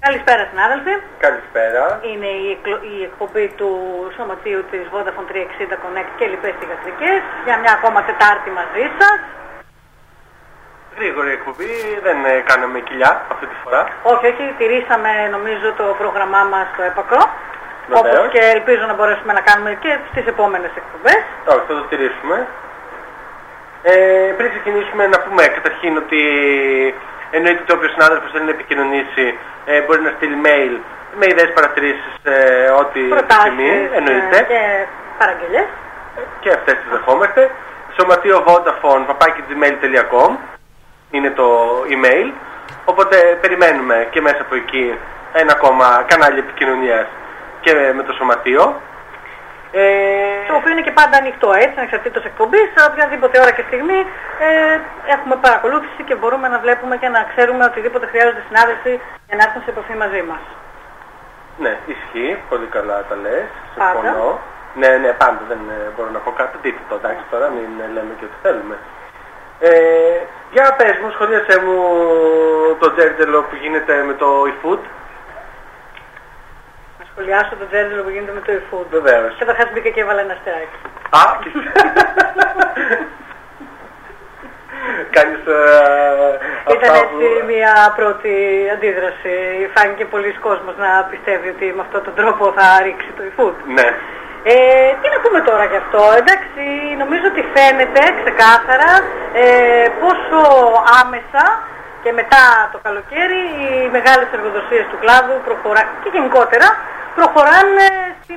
Καλησπέρα συνάδελφοι. Καλησπέρα. Είναι η εκπομπή του Σωματείου της Vodafone 360 Connect και λοιπές θυγατρικές για μια ακόμα Τετάρτη μαζί σας. Γρήγορη εκπομπή, δεν κάναμε κοιλιά αυτή τη φορά. Όχι, τηρήσαμε νομίζω το πρόγραμμά μας στο έπακρο. Όπως και ελπίζω να μπορέσουμε να κάνουμε και στις επόμενες εκπομπές. Όχι, θα το τηρήσουμε. Πριν ξεκινήσουμε να πούμε καταρχήν ότι εννοείται ότι όποιος συνάδελφος θέλει να επικοινωνήσει μπορεί να στείλει mail με ιδέες, παρατηρήσεις, ό,τι επιθυμεί, εννοείται. Και παραγγελίες. Και αυτές τις δεχόμαστε. Σωματείο Vodafone@gmail.com είναι το email. Οπότε περιμένουμε και μέσα από εκεί ένα ακόμα κανάλι επικοινωνίας και με το σωματείο. Το οποίο είναι και πάντα ανοιχτό, έτσι, ανεξαρτήτως εκπομπής, σε οποιαδήποτε ώρα και στιγμή έχουμε παρακολούθηση και μπορούμε να βλέπουμε και να ξέρουμε οτιδήποτε χρειάζονται συνάδελφοι για να έρθουν σε επαφή μαζί μας. Ναι, ισχύει, πολύ καλά τα λες, πάντα. συμφωνώ. Ναι, πάντα δεν μπορώ να πω κάτι, δείτε το, εντάξει τώρα, μην λέμε και ό,τι θέλουμε. Για πες μου, σχολίασέ μου το τζέρτζελο που γίνεται με το eFood. Σχολιάσω το τζέρτζελο που γίνεται με το eFood. Βεβαίως. Καταρχάς μπήκα και έβαλα ένα αστεράκι. Κάνεις Ήταν έτσι μια πρώτη αντίδραση. Φάνηκε πολλοί κόσμος να πιστεύει ότι με αυτόν τον τρόπο θα ρίξει το eFood. Ναι. Τι να πούμε τώρα γι' αυτό. Εντάξει, νομίζω ότι φαίνεται ξεκάθαρα πόσο άμεσα και μετά το καλοκαίρι οι μεγάλες εργοδοσίες του κλάδου και γενικότερα προχωράνε στην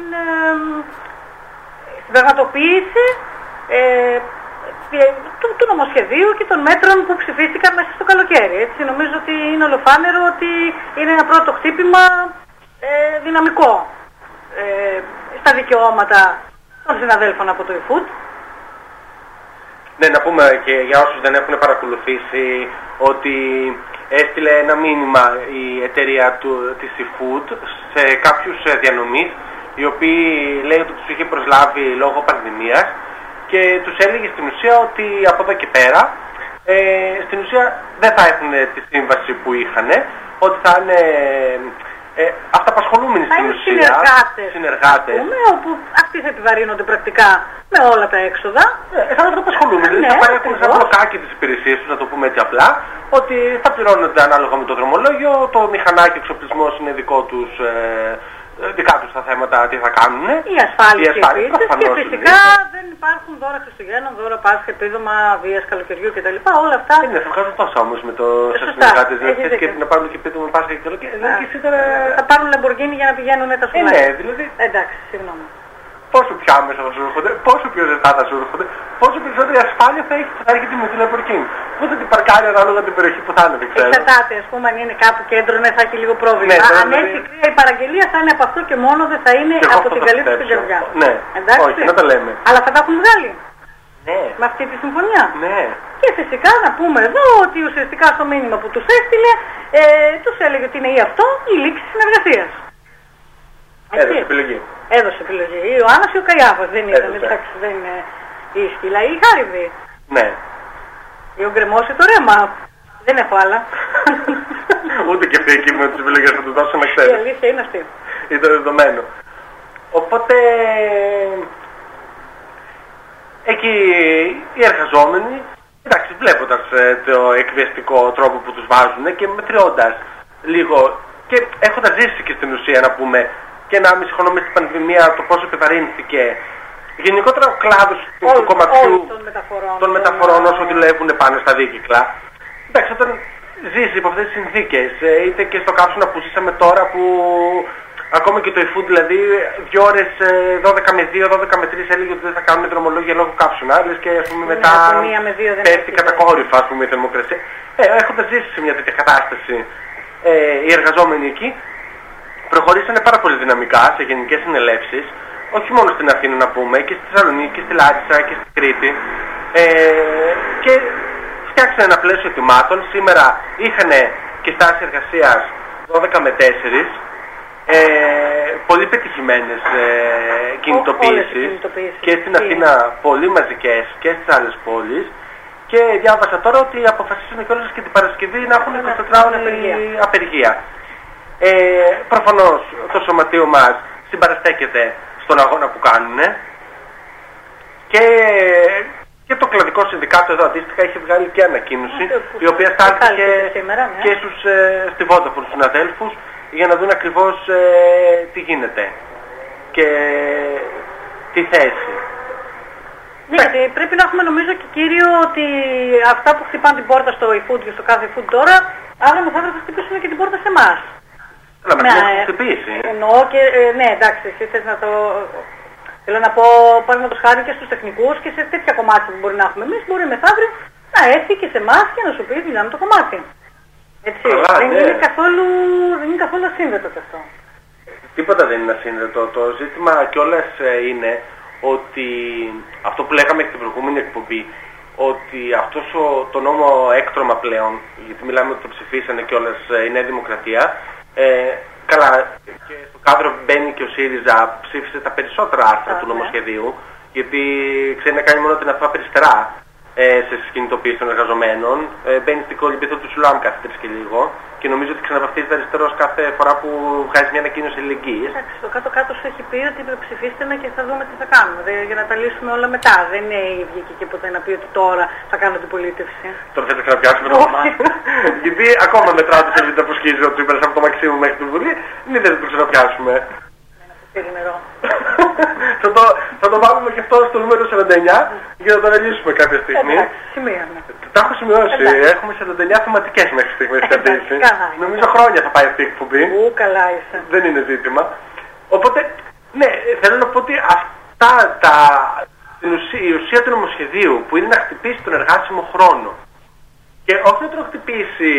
πραγματοποίηση του νομοσχεδίου και των μέτρων που ψηφίστηκαν μέσα στο καλοκαίρι. Έτσι, νομίζω ότι είναι ολοφάνερο ότι είναι ένα πρώτο χτύπημα δυναμικό στα δικαιώματα των συναδέλφων από το eFood. Ναι, να πούμε και για όσους δεν έχουν παρακολουθήσει ότι έστειλε ένα μήνυμα η εταιρεία της eFood σε κάποιους διανομείς, οι οποίοι λέει ότι τους είχε προσλάβει λόγω πανδημίας και τους έλεγε στην ουσία ότι από εδώ και πέρα στην ουσία δεν θα έχουν τη σύμβαση που είχαν, ότι θα είναι αυταπασχολούμενοι στην ουσία, συνεργάτες, όπου αυτοί θα επιβαρύνονται πρακτικά με όλα τα έξοδα. Θα είναι αυταπασχολούμενοι, δηλαδή θα παρέχουν σαν μπλοκάκι τις υπηρεσίες τους, να το πούμε έτσι απλά, ότι θα πληρώνονται ανάλογα με το δρομολόγιο, το μηχανάκι εξοπλισμός είναι δικά τους τα θέματα, τι θα κάνουν. Η ασφάλεια και φυσικά δεν υπάρχουν δώρα Χριστουγέννων, δώρα Πάσχα, επίδομα βίας καλοκαιριού κτλ. Όλα αυτά. Ναι, θα βγάζουν τόσα όμως με το συνεργάτες, και να πάρουν και επίδομα Πάσχα και καλοκαίρι. Θα πάρουν Λαμποργκίνι για να πηγαίνουν τα σουλάκια. Ναι, δηλαδή. Εντάξει, συγγνώμη. Πόσο πιο άμεσα θα σου έρχονται, πόσο πιο ζεστά θα σου έρχονται, πόσο περισσότερη ασφάλεια θα έρχεται με την Λαμποργκίνι. Πού θα την παρκάρει ανάλογα την περιοχή που θα είναι, δεν ξέρω. Εξαρτάται, ας πούμε, αν είναι κάπου κέντρο, ναι, θα έχει λίγο πρόβλημα. Ναι, αν έχει κρύα η παραγγελία θα είναι από αυτό και μόνο, δεν θα είναι και από την καλή του την καρδιά. Ναι, εντάξει. Όχι, να τα λέμε. Αλλά θα τα έχουν βγάλει. Ναι. Με αυτή τη συμφωνία. Ναι. Και φυσικά να πούμε εδώ ότι ουσιαστικά στο μήνυμα που τους έστειλε, τους έλεγε ότι είναι ή αυτό ή η λήξη συνεργασίας. Έδωσε επιλογή. Έδωσε επιλογή. Ή ο Άννας ή ο Καϊάφας δεν ήταν. Εντάξει, δεν είναι η Σκύλα ή η Χάριβη. Ναι. Ή ο Γκρεμός ή το Ρέμα. Δεν έχω άλλα. Ούτε και αυτή εκεί με τις επιλογές θα του δώσω να ξέρεις. Η αλήθεια είναι αυτή. Είναι το δεδομένο. Οπότε εκεί οι εργαζόμενοι, εντάξει, βλέποντας το εκβιαστικό τρόπο που τους βάζουν και μετριώντας λίγο και έχοντας ζήσει και στην ουσία να πούμε και 1,5 χρόνο με στην πανδημία το πόσο επιβαρύνθηκε γενικότερα ο κλάδος του κομματιού των μεταφορών όσο δουλεύουν πάνω στα δίκυκλα. Εντάξει, όταν ζήσει από αυτές τις συνθήκες, είτε και στο κάψονα που ζήσαμε τώρα που ακόμα και το eFood, δηλαδή 2 ώρες 12 με 2, 12 με 3 έλεγε ότι δεν θα κάνουν δρομολόγια λόγω κάψονα, λες και ας πούμε μετά πέφτει κατακόρυφα ας πούμε η θερμοκρασία. Έχοντας ζήσει σε μια τέτοια κατάσταση οι εργαζόμενοι εκεί προχωρήσανε πάρα πολύ δυναμικά σε γενικές συνελεύσεις, όχι μόνο στην Αθήνα να πούμε, και στη Θεσσαλονίκη και στη Λάρισα και στη Κρήτη, και φτιάξανε ένα πλαίσιο ετοιμάτων. Σήμερα είχαν και στάση εργασίας 12 με 4, πολύ πετυχημένες κινητοποιήσεις και στην Αθήνα πολύ μαζικές και στις άλλες πόλεις. Και διάβασα τώρα ότι αποφασίσανε κιόλας και την Παρασκευή να έχουν 24 ώρες απεργία. Προφανώς το σωματείο μας συμπαραστέκεται στον αγώνα που κάνουν και το κλαδικό συνδικάτο εδώ αντίστοιχα έχει βγάλει και ανακοίνωση η οποία στάλθηκε και στη Vodafone στους συναδέλφους για να δουν ακριβώς τι γίνεται και τι θέση. Ναι, γιατί πρέπει να έχουμε νομίζω και κύριο ότι αυτά που χτυπάνε την πόρτα στο eFood και στο κάθε eFood τώρα, αύριο μεθαύριο θα χτυπήσουν και την πόρτα σε εμάς. Αλλά με την έχουν χτυπήσει. Εννοώ και, ναι εντάξει, εσύ θες να το... Θέλω να πω, παραδείγματος χάρη και στους τεχνικούς και σε τέτοια κομμάτια που μπορεί να έχουμε εμείς, μπορεί μεθαύριο να έρθει και σε εμάς και να σου πει δουλειά το κομμάτι. Έτσι, δεν είναι καθόλου ασύνδετο και αυτό. Τίποτα δεν είναι ασύνδετο. Το ζήτημα κιόλας είναι ότι αυτό που λέγαμε και την προηγούμενη εκπομπή, ότι αυτός το νόμο έκτρωμα πλέον, γιατί μιλάμε ότι το ψηφίσανε κιόλας η Νέα Δημοκρατία, καλά, και στο κάδρο μπαίνει και ο ΣΥΡΙΖΑ που ψήφισε τα περισσότερα άρθρα του νομοσχεδίου, γιατί ξέρει να κάνει μόνο την αφαπεριστερά σε συγκινητοποίηση των εργαζομένων. Μπαίνει στην κολυμπήθο του Σουλάμ κάθε 3 και λίγο και νομίζω ότι ξαναβαφτίζεται αριστερός κάθε φορά που βγάζει μια ανακοίνωση αλληλεγγύης. Εντάξει, το κάτω-κάτω σου έχει πει ότι ψηφίστε με και θα δούμε τι θα κάνουμε. Για να τα λύσουμε όλα μετά. Δεν είναι η βγήκε και ποτέ να πει ότι τώρα θα κάνω την πολίτευση. Τώρα θέλετε να ξαναπιάσουμε το κομμάτι. Γιατί ακόμα μετράω τη σελίδα που σκίζει ο Τσίπρας από το Μαξίμου μέχρι την Βουλή, δεν θέλετε να το ξαναπιάσουμε. Θα το βάλουμε και αυτό στο νούμερο 49 για να το αναλύσουμε κάποια στιγμή. Τα έχω σημειώσει. Έχουμε 49 θεματικές μέχρι στιγμής κρατήσει. Νομίζω χρόνια θα πάει αυτή η εκπομπή. Καλά είσαι. Δεν είναι ζήτημα. Οπότε, ναι, θέλω να πω ότι η ουσία του νομοσχεδίου που είναι να χτυπήσει τον εργάσιμο χρόνο και όχι να τον χτυπήσει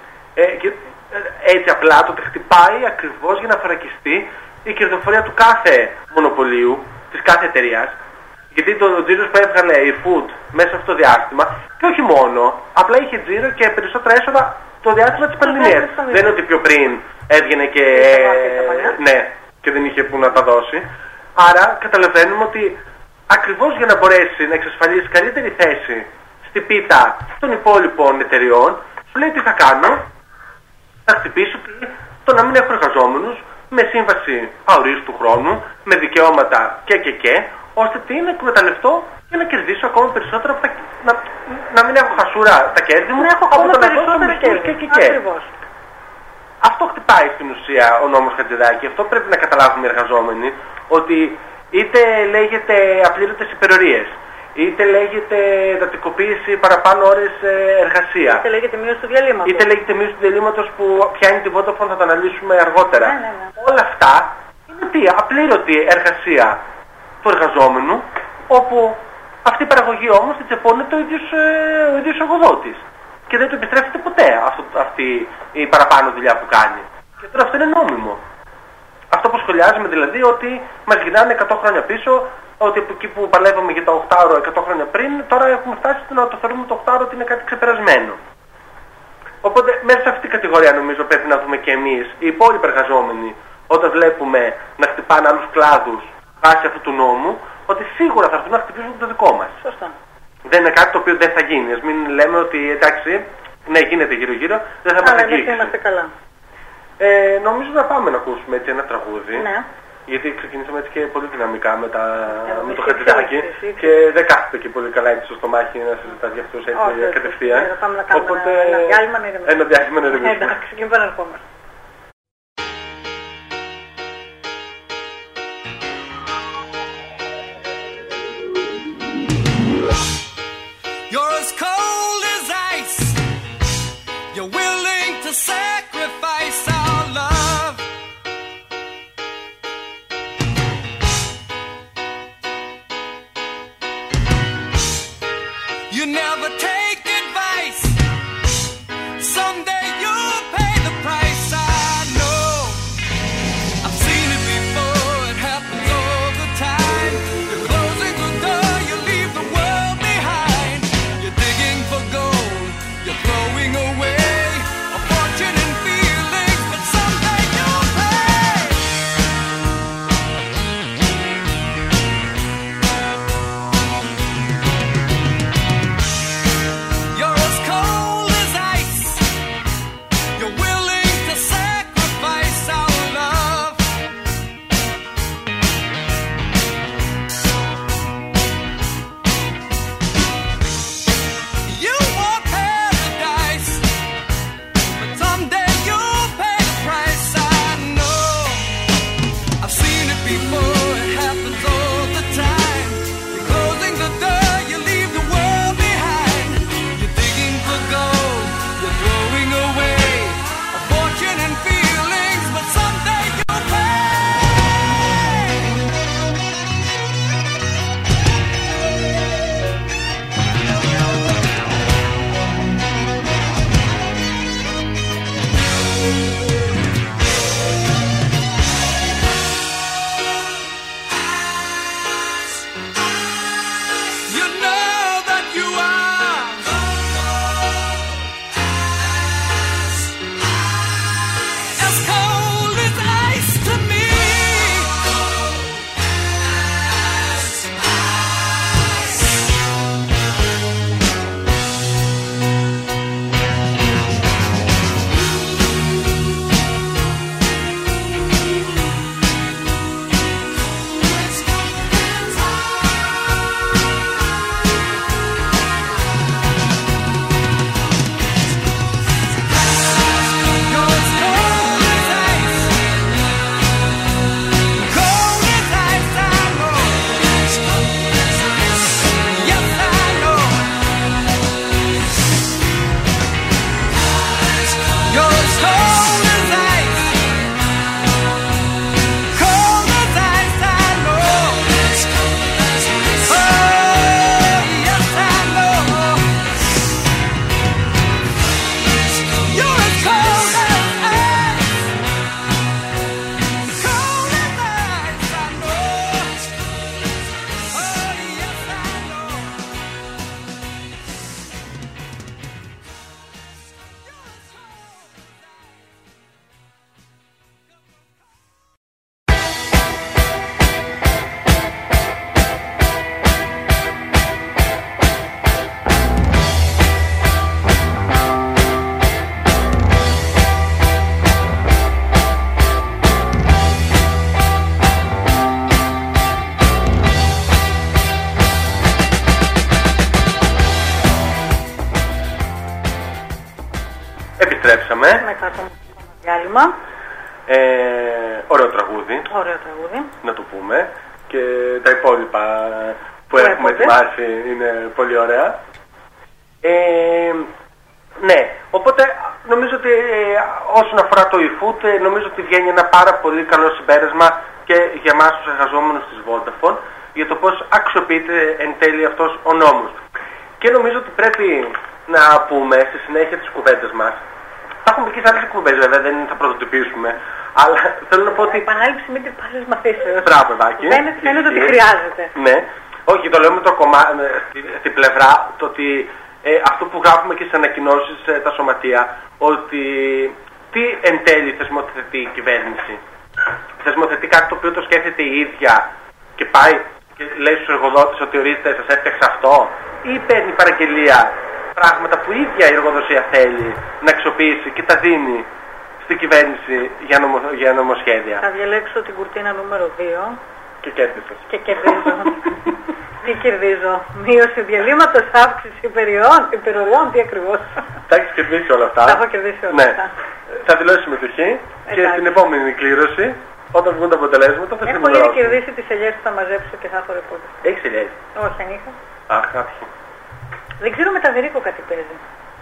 έτσι απλά, το χτυπάει ακριβώς για να θωρακιστεί η κερδοφορία του κάθε μονοπωλίου, της κάθε εταιρείας. Γιατί το τζίρος που έβγαλε η Food μέσα σε αυτό το διάστημα, και όχι μόνο, απλά είχε τζίρο και περισσότερα έσοδα το διάστημα της πανδημίας. Δεν είναι ότι πιο πριν έβγαινε και, ναι, και δεν είχε που να τα δώσει. Άρα καταλαβαίνουμε ότι ακριβώς για να μπορέσει να εξασφαλίσει καλύτερη θέση στην πίτα των υπόλοιπων εταιριών, σου λέει τι θα κάνω, θα χτυπήσω το να μην έχω εργαζόμενους, με σύμβαση αορίστου χρόνου, με δικαιώματα και, ώστε τι να εκμεταλλευτώ και να κερδίσω ακόμα περισσότερο από να μην έχω χασούρα τα κέρδη μου, από το να δώσω μισθούς και. Αυτό χτυπάει στην ουσία ο νόμος Χατζηδάκη. Αυτό πρέπει να καταλάβουμε οι εργαζόμενοι, ότι είτε λέγεται απλήρωτες υπερορίες, είτε λέγεται εντατικοποίηση παραπάνω ώρες εργασία. Είτε λέγεται μείωση του διαλύματος. Είτε λέγεται μείωση του διαλύματος που πιάνει τη Vodafone, θα το αναλύσουμε αργότερα. Ναι. Όλα αυτά είναι απλήρωτη εργασία του εργαζόμενου, όπου αυτή η παραγωγή όμως την τσεπώνεται ο ίδιος εργοδότης. Και δεν του επιστρέφεται ποτέ αυτή η παραπάνω δουλειά που κάνει. Και τώρα αυτό είναι νόμιμο. Αυτό που σχολιάζουμε δηλαδή ότι μας γυρνάνε 100 χρόνια πίσω, ότι από εκεί που παλεύαμε για το 8ωρο 100 χρόνια πριν, τώρα έχουμε φτάσει στο να το θεωρούμε το 8ωρο ότι είναι κάτι ξεπερασμένο. Οπότε μέσα σε αυτή την κατηγορία νομίζω πρέπει να δούμε και εμείς, οι υπόλοιποι εργαζόμενοι, όταν βλέπουμε να χτυπάνε άλλους κλάδους βάσει αυτού του νόμου, ότι σίγουρα θα έρθουν να χτυπήσουν το δικό μας. Σωστά. Δεν είναι κάτι το οποίο δεν θα γίνει. Ας μην λέμε ότι εντάξει, ναι, γίνεται γύρω-γύρω, δεν θα μας αγγίξει. Αλλά είμαστε καλά. Νομίζω να πάμε να ακούσουμε έτσι ένα τραγούδι. Ναι. Γιατί ξεκινήσαμε έτσι και πολύ δυναμικά με το Χατζηδάκι και δεν κάθεται και πολύ καλά έτσι στο στομάχι να συζητάς για αυτούς έτσι κατευθείαν. Οπότε ένα διάλειμμα να ηρεμήσουμε. Εντάξει, και επαναρχόμαστε. You're as cold as ice. You're willing to sacrifice our love. You never take advice. Someday you'll pay the price. όνομα. Ωραίο τραγούδι. Ωραίο τραγούδι. Να το πούμε. Και τα υπόλοιπα που έχουμε ετοιμάσει είναι πολύ ωραία. Ναι, οπότε νομίζω ότι όσον αφορά το eFood, νομίζω ότι βγαίνει ένα πάρα πολύ καλό συμπέρασμα και για εμάς τους εργαζόμενους της Vodafone για το πώς αξιοποιείται εν τέλει αυτός ο νόμος. Και νομίζω ότι πρέπει να πούμε στη συνέχεια της κουβέντας μας, θα έχουμε και σε άλλες εκπομπές βέβαια, δεν θα πρωτοτυπήσουμε, αλλά θέλω να πω ότι... Επανάληψη με τις πάλες μαθήσεως. Μπράβο, Βάκη. Φαίνεται ότι χρειάζεται. Ναι, όχι, το λέω με το κομμάτι, στην πλευρά, το ότι αυτό που γράφουμε και στις ανακοινώσεις τα σωματεία, ότι τι εν τέλει θεσμοθετεί η κυβέρνηση. Θεσμοθετεί κάτι το οποίο το σκέφτεται η ίδια και πάει και λέει στους εργοδότες ότι ορίστε σας έφτιαξα αυτό, ή παίρνει παραγγελία πράγματα που η ίδια η εργοδοσία θέλει να αξιοποιήσει και τα δίνει στην κυβέρνηση για νομοσχέδια. Θα διαλέξω την κουρτίνα νούμερο 2 και κέρδισες. Και κερδίζω. Τι κερδίζω? Μείωση διαλύματος, αύξηση υπεροριών, τι ακριβώς? Τα έχεις κερδίσει όλα αυτά. Τα έχω κερδίσει όλα αυτά. Θα δηλώσει συμμετοχή και στην επόμενη κλήρωση, όταν βγουν τα αποτελέσματα, θα έχω ήδη κερδίσει τις ελιές που θα μαζέψω και θα έχω ρεπόρτα. Έχεις ελιές? Όχι, αν είχα. Αχ, κάποιοι. Δεν ξέρω με τα Βερίκο κάτι παίζει.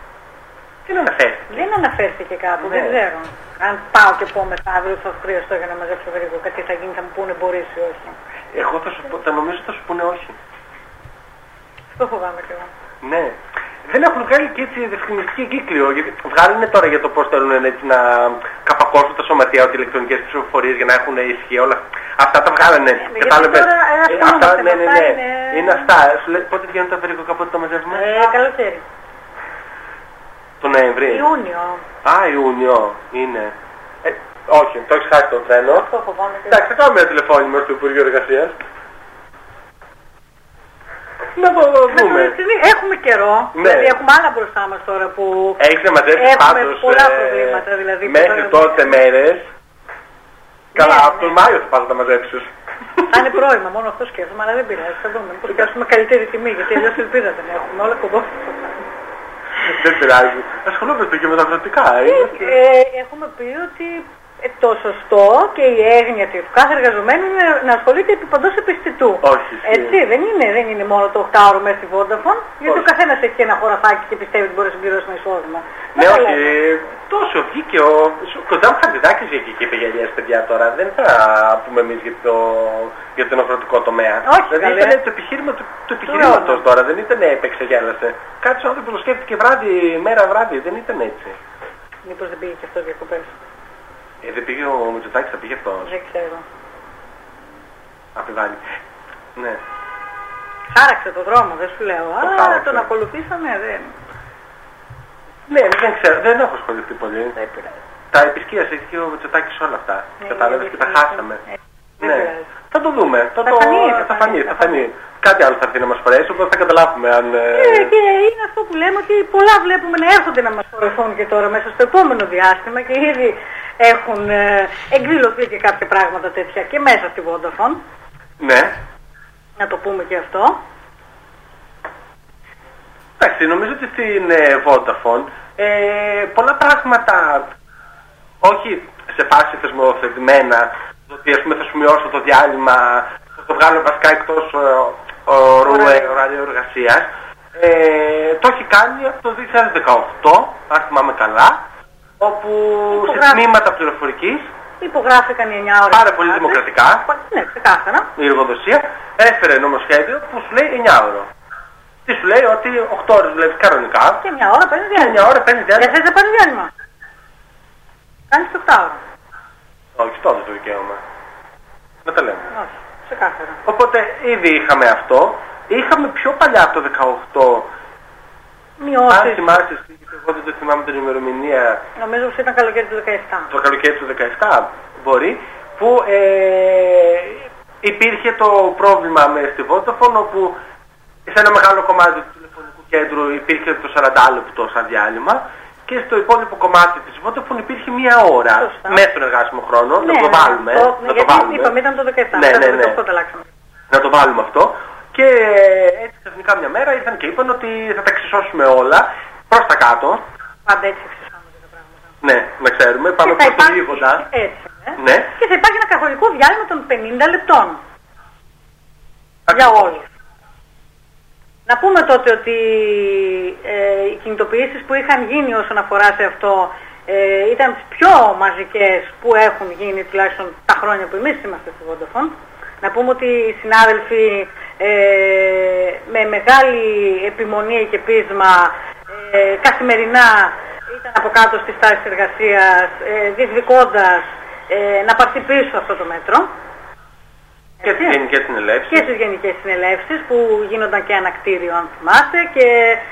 Δεν αναφέρθηκε κάπου, δεν ξέρω. Αν πάω και πω μετά αύριο θα χρειαστώ για να μαζέψω Βερίκο, κάτι θα γίνει, θα μου πούνε μπορείς ή όχι. Εγώ θα νομίζω θα σου πούνε όχι. Αυτό φοβάμαι και εγώ. Ναι. Δεν έχουν βγάλει και έτσι διευκρινιστική κύκλιο. Γιατί βγάλουν τώρα για το πώς θέλουν έτσι να καπακώσουν τα σωματεία, ότι ηλεκτρονικές ψηφοφορίες για να έχουν ισχύ. Όλα αυτά τα βγάλανε. Κατάλαβες. Αυτά, ναι. Είναι αυτά. Σου λέει πότε βγαίνουν τα Βερίκο, κάποτε τα μαζεύουμε. Καλοκαίρι. Το Νοέμβρη. Ιούνιο. Α, Ιούνιο είναι. Όχι, το έχεις χάσει το τρένο. Αυτό φοβάμαι. Εντάξει, θα κάνουμε ένα τηλεφώνημα στο Υπουργείο Εργασίας. Να το δούμε. Έχουμε καιρό. Ναι. Δηλαδή έχουμε άλλα μπροστά μας τώρα που. Έχεις να μαζέψεις πάντως πολλά προβλήματα. Δηλαδή, μέχρι τότε μέρες. Καλά, από τον Μάιο θα πας να τα μαζέψεις. Θα είναι πρόημα, μόνο αυτό σκέφτομαι, αλλά δεν πειράζει. Θα δούμε. Πώς πιάσουμε καλύτερη τιμή, γιατί αλλιώς ελπίδα δεν έχουμε. Όλα κοντόφυλλα. Δεν πειράζει. Ασχολούμαστε και με τα αγροτικά. Έχουμε πει ότι το σωστό και η έγνοια του κάθε εργαζομένου είναι να ασχολείται επί παντός επιστητού. Όχι. Έτσι, δεν είναι μόνο το 8ωρο μέσα στη Vodafone, γιατί ο καθένας έχει και ένα χωραφάκι και πιστεύει ότι μπορεί να συμπληρώσει ένα εισόδημα. Ναι, όχι. Τόσο βγήκε ο Κοζάμ Χατζηδάκης βγήκε και είπε για παιδιά τώρα. Δεν θα πούμε εμείς για τον αγροτικό τομέα. Όχι, δηλαδή ήταν το επιχείρημα του επιχειρήματος τώρα. Δεν ήταν έπαιξε, γέλασε. Κάτι ο άνθρωπος το σκέφτηκε μέρα βράδυ. Δεν ήταν έτσι. Μήπως δεν πήγε και αυτό διακοπές? Δεν πήγε ο Μητσοτάκης, θα πήγε αυτός. Δεν ξέρω. Απειβάλλει. Ναι. Χάραξε το δρόμο, δεν σου λέω. Τον ακολουθήσαμε, δεν. Ναι, δεν ξέρω, δεν έχω ασχοληθεί πολύ. Δεν πειράζει. Τα επισκίασε και ο Μητσοτάκης όλα αυτά. Κατάλαβες και τα χάσαμε. Ναι. Θα το δούμε. Θα φανεί. Κάτι άλλο θα έρθει να μας φορέσει, οπότε θα καταλάβουμε αν... Και είναι αυτό που λέμε ότι πολλά βλέπουμε να έρχονται να μας φορεθούν και τώρα μέσα στο επόμενο διάστημα και ήδη έχουν εκδηλωθεί και κάποια πράγματα τέτοια και μέσα στη Vodafone. Ναι. Να το πούμε και αυτό. Εντάξει, νομίζω ότι στην Vodafone πολλά πράγματα, όχι σε φάση θεσμοθετημένα, ότι ας πούμε θα σου μειώσω το διάλειμμα, θα το βγάλω βασικά εκτός ωραρίου εργασίας. Το έχει κάνει από το 2018, αν θυμάμαι καλά, όπου σε τμήματα πληροφορικής υπογράφηκαν οι 9 ώρες. Πάρα πολύ δημοκρατικά. Ναι, ξεκάθαρα. Η εργοδοσία έφερε νομοσχέδιο που σου λέει 9 ώρο. Τι σου λέει ότι 8 ώρες δουλεύεις κανονικά. Και 1 ώρα παίρνει διάλειμμα. 9 ώρα παίρνει διάλειμμα. Δεν θες να πάρει διάλειμμα. Κάνεις το 8 ώρο. Όχι, τότε το δικαίωμα. Να τα λέμε. Όχι, ξεκάθαρα. Οπότε ήδη είχαμε αυτό. Είχαμε πιο παλιά από το 18. Μειώσεις. Αν θυμάσαι, εγώ δεν το θυμάμαι την ημερομηνία. Νομίζω ότι ήταν καλοκαίρι του 17. Το καλοκαίρι του 17 μπορεί. Που υπήρχε το πρόβλημα με στη Vodafone, όπου σε ένα μεγάλο κομμάτι του τηλεφωνικού κέντρου υπήρχε το 40 λεπτό σαν διάλειμμα και στο υπόλοιπο κομμάτι της Vodafone υπήρχε μία ώρα μέσα στον εργάσιμο χρόνο. Ναι, να το βάλουμε. Είπαμε ήταν το 17. Ναι. Να το βάλουμε αυτό. Και έτσι ξαφνικά μια μέρα ήρθαν και είπαν ότι θα τα εξισώσουμε όλα προς τα κάτω. Πάντα έτσι εξισώνονται τα πράγματα. Ναι, να ξέρουμε, πάμε προς το Γίγοντα. Έτσι, ναι. Και θα υπάρχει ένα καθολικό διάλειμμα των 50 λεπτών. Για όλους. Να πούμε τότε ότι οι κινητοποιήσεις που είχαν γίνει όσον αφορά σε αυτό ήταν τις πιο μαζικές που έχουν γίνει τουλάχιστον τα χρόνια που εμείς είμαστε στη Vodafone. Να πούμε ότι οι συνάδελφοι με μεγάλη επιμονή και πείσμα καθημερινά ήταν από κάτω στις τάσεις εργασίας διεκδικώντας να πάρθει πίσω αυτό το μέτρο. Και στις γενικές συνελεύσεις. Και στις γενικές συνελεύσεις που γίνονταν και ένα κτίριο, αν θυμάστε, και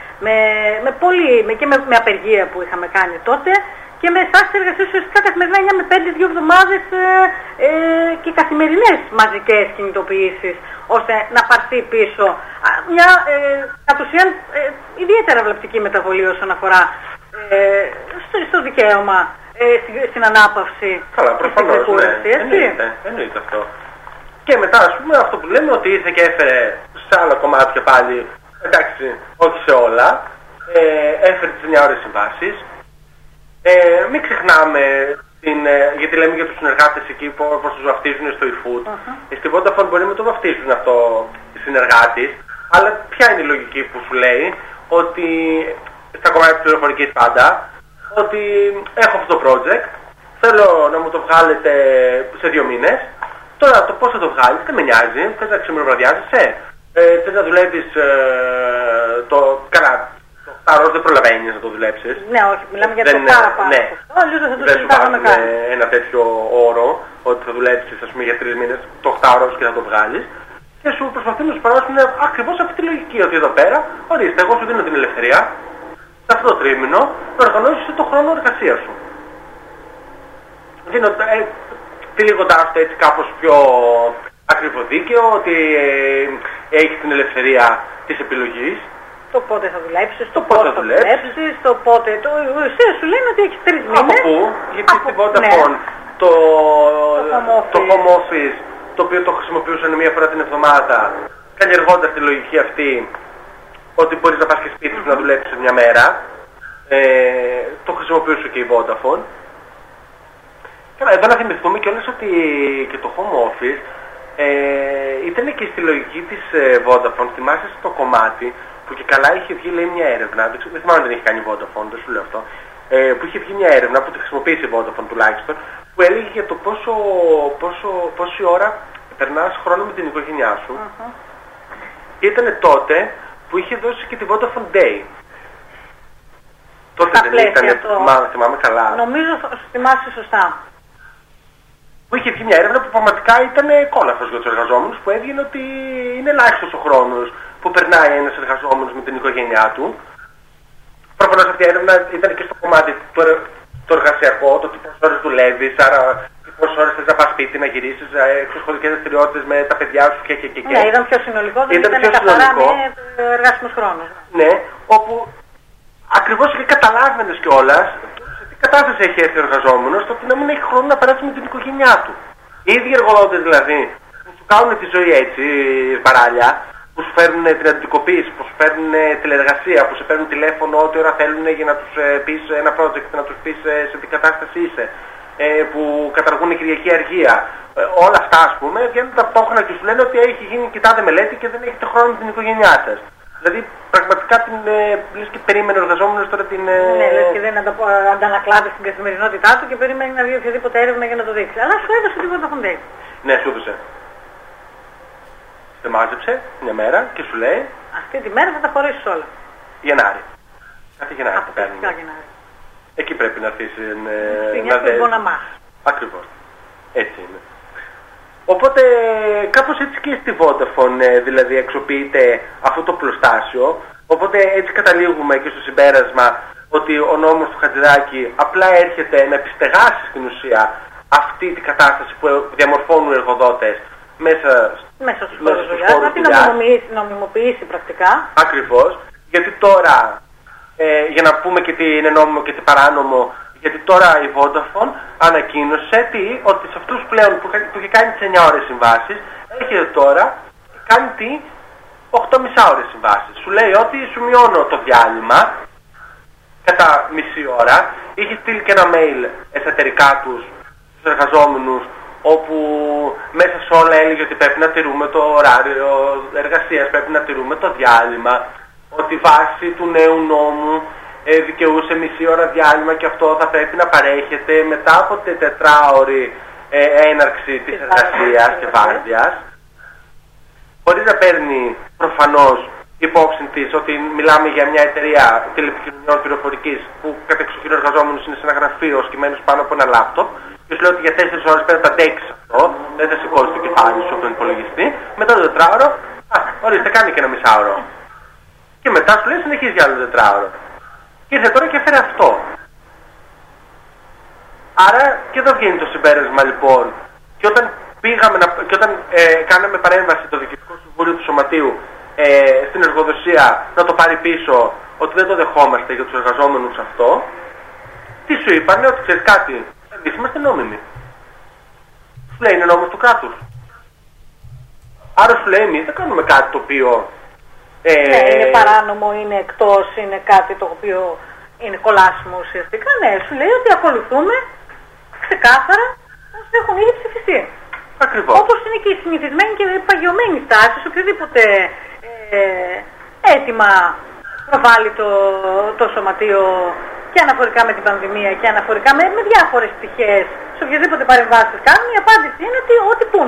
με απεργία που είχαμε κάνει τότε και με στάσεις εργασίας ουσιαστικά καθημερινά 9 με 5, 2 εβδομάδες και καθημερινές μαζικές κινητοποιήσεις ώστε να πάρθει πίσω μια κατ' ουσίαν ιδιαίτερα βλαπτική μεταβολή όσον αφορά στο δικαίωμα στην ανάπαυση. Καλά, προφανώς, ναι. Εννοείται αυτό. Και μετά, ας πούμε, αυτό που λέμε ότι ήρθε και έφερε σε άλλα κομμάτια πάλι, εντάξει, όχι σε όλα, έφερε τις 9 ώρες συμβάσεις. Μην ξεχνάμε, γιατί λέμε για τους συνεργάτες εκεί πώς τους βαφτίζουν στο eFood. Στη Vodafone μπορεί να το βαφτίζουν αυτό οι συνεργάτες, αλλά ποια είναι η λογική που σου λέει ότι στα κομμάτια της πληροφορικής πάντα, ότι έχω αυτό το project, θέλω να μου το βγάλετε σε 2 μήνες. Τώρα το πώς θα το βγάλεις δεν με νοιάζει, θες να ξεμεροβραδιάζεσαι, θες να δουλεύεις καλά, το 8 δεν προλαβαίνεις να το δουλέψεις. Ναι, όχι, μιλάμε για το παραπάνω. Ναι. Αλλιώς δεν θα το συζητάγαμε καν. Ένα τέτοιο όρο, ότι θα δουλέψεις ας πούμε για 3 μήνες, το 8ωρο και θα το βγάλεις. Και σου προσπαθούν να σου παράσουν ακριβώς αυτή τη λογική, ότι εδώ πέρα, ορίστε, εγώ σου δίνω την ελευθερία, σε αυτό το τρίμηνο, να οργανώσεις το χρόνο εργασίας σου. Τυλίγοντας το έτσι κάπως πιο ακριβοδίκαιο, ότι έχεις την ελευθερία της επιλογής. Το πότε θα δουλέψεις, το πώς θα δουλέψεις, το πότε. Ουσία σου λένε ότι έχεις 3 μήνες. Από πού, γιατί στη Vodafone το home office, το οποίο το χρησιμοποιούσαν μία φορά την εβδομάδα, καλλιεργώντας τη λογική αυτή, ότι μπορείς να πας και σπίτι σου να δουλέψεις μια μέρα, το χρησιμοποιούσε και η Vodafone. Εδώ να θυμηθούμε κιόλας ότι και το home office ήταν και στη λογική της Vodafone. Θυμάσαι στο κομμάτι που και καλά είχε βγει, λέει, μια έρευνα, δεν θυμάμαι αν δεν είχε κάνει η Vodafone, δεν σου λέω αυτό, που είχε βγει μια έρευνα που τη χρησιμοποίησε η Vodafone τουλάχιστον, που έλεγε για το πόση ώρα περνάς χρόνο με την οικογένειά σου. Και ήταν τότε που είχε δώσει και τη Vodafone Day. Τότε δεν ήταν, θυμάμαι καλά. Νομίζω θυμάσαι σωστά. Που είχε βγει μια έρευνα που πραγματικά ήταν κόλαφος για τους εργαζόμενους, που έβγαινε ότι είναι ελάχιστος ο χρόνος που περνάει ένας εργαζόμενος με την οικογένειά του. Προφανώς αυτή η έρευνα ήταν και στο κομμάτι το εργασιακό, το τι πόσες ώρες δουλεύεις, άρα πόσες ώρες θες να πας σπίτι, να γυρίσεις, εξωσχολικές δραστηριότητες με τα παιδιά σου και. Ναι, ήταν πιο συνολικό, δεν ήταν καθαρά με εργάσιμος χρόνος. Ναι, όπου ακριβώς και καταλάβαινες κιόλας τι κατάσταση έχει έρθει ο εργαζόμενος, το ότι να μην έχει χρόνο να περάσει με την οικογένειά του. Οι ίδιοι εργοδότες δηλαδή, που σου κάνουν τη ζωή έτσι, παράλια, που σου φέρνουν την αντικοποίηση, που σου φέρνουν τηλεεργασία, που σου παίρνουν τηλέφωνο ό,τι ώρα θέλουν για να τους πεις ένα project, να τους πεις σε τι κατάσταση είσαι, που καταργούν κυριακή αργία. Όλα αυτά, ας πούμε, βγαίνουν ταυτόχρονα και σου λένε ότι έχει γίνει κοιτάτε μελέτη και δεν έχετε χρόνο με την οικογένειά σας. Δηλαδή, πραγματικά λες και περίμενε ο εργαζόμενος τώρα την. Ναι, λες και δεν αντανακλάται στην καθημερινότητά του και περίμενε να δει οποιαδήποτε έρευνα για να το δείξει. Αλλά σου έδωσε την Vodafone Day. Ναι, σου έδωσε. Σε μάζεψε μια μέρα και σου λέει. Αυτή τη μέρα θα τα χωρίσεις όλα. Γενάρη. Κάθε Γενάρη. Αποκλειστικά Γενάρη. Εκεί πρέπει να αφήσει. Να δεις. Ακριβώς. Έτσι είναι. Οπότε κάπως έτσι και στη Vodafone δηλαδή αξιοποιείται αυτό το πλωστάσιο. Οπότε έτσι καταλήγουμε και στο συμπέρασμα ότι ο νόμος του Χατζηδάκη απλά έρχεται να επιστεγάσει στην ουσία αυτή την κατάσταση που διαμορφώνουν οι εργοδότες μέσα στους χώρους δουλειάς. Να την νομιμοποιήσει πρακτικά. Ακριβώς. Γιατί τώρα, για να πούμε και τι είναι νόμιμο και τι παράνομο, γιατί τώρα η Vodafone ανακοίνωσε ότι σε αυτούς πλέον που είχε κάνει τις 9 ώρες συμβάσεις, έρχεται τώρα και κάνει τι 8,5 ώρες συμβάσεις. Σου λέει ότι σου μειώνω το διάλειμμα κατά μισή ώρα είχε στείλει και ένα mail εσωτερικά στους εργαζόμενους, όπου μέσα σε όλα έλεγε ότι πρέπει να τηρούμε το ωράριο εργασίας, πρέπει να τηρούμε το διάλειμμα, ότι βάσει του νέου νόμου δικαιούσε μισή ώρα διάλειμμα και αυτό θα πρέπει να παρέχεται μετά από την 4ωρη έναρξη της εργασίας και βάρδιας, χωρίς να παίρνει προφανώς υπόψη της ότι μιλάμε για μια εταιρεία τηλεπικοινωνιών πληροφορικής που κατά εξοχήν εργαζόμενος είναι σε ένα γραφείο σκυμμένος πάνω από ένα λάπτοπ και σου λέει ότι για 4 ώρες πρέπει να τα αντέξεις αυτό, δεν θα σηκώσεις το κεφάλι σου από τον υπολογιστή, μετά το 4ωρο, ορίστε κάνει και ένα μισάωρο. Και μετά σου λέει συνεχίζει για άλλο 4ωρο. Και ήρθε τώρα και έφερε αυτό. Άρα και εδώ βγαίνει το συμπέρασμα λοιπόν. Και όταν κάναμε παρέμβαση το Διοικητικό Συμβούλιο του Σωματείου στην εργοδοσία να το πάρει πίσω, ότι δεν το δεχόμαστε για τους εργαζόμενους αυτό, τι σου είπανε, ότι ξέρεις κάτι, εμείς είμαστε νόμιμοι. Σου λέει είναι νόμος του κράτους. Άρα σου λέει εμείς δεν κάνουμε κάτι το οποίο... ναι, είναι παράνομο, είναι εκτός, είναι κάτι το οποίο είναι κολάσιμο ουσιαστικά. Ναι, σου λέει ότι ακολουθούμε ξεκάθαρα όσο έχουν ήδη ψηφιστεί. Ακριβώς. Όπως είναι και η συνηθισμένη και η παγιωμένη στάση σε οποιοδήποτε αίτημα προβάλλει το σωματείο και αναφορικά με την πανδημία και αναφορικά με διάφορες πτυχές, σε οποιοδήποτε παρεμβάσεις κάνουν, η απάντηση είναι ότι ό,τι πουν.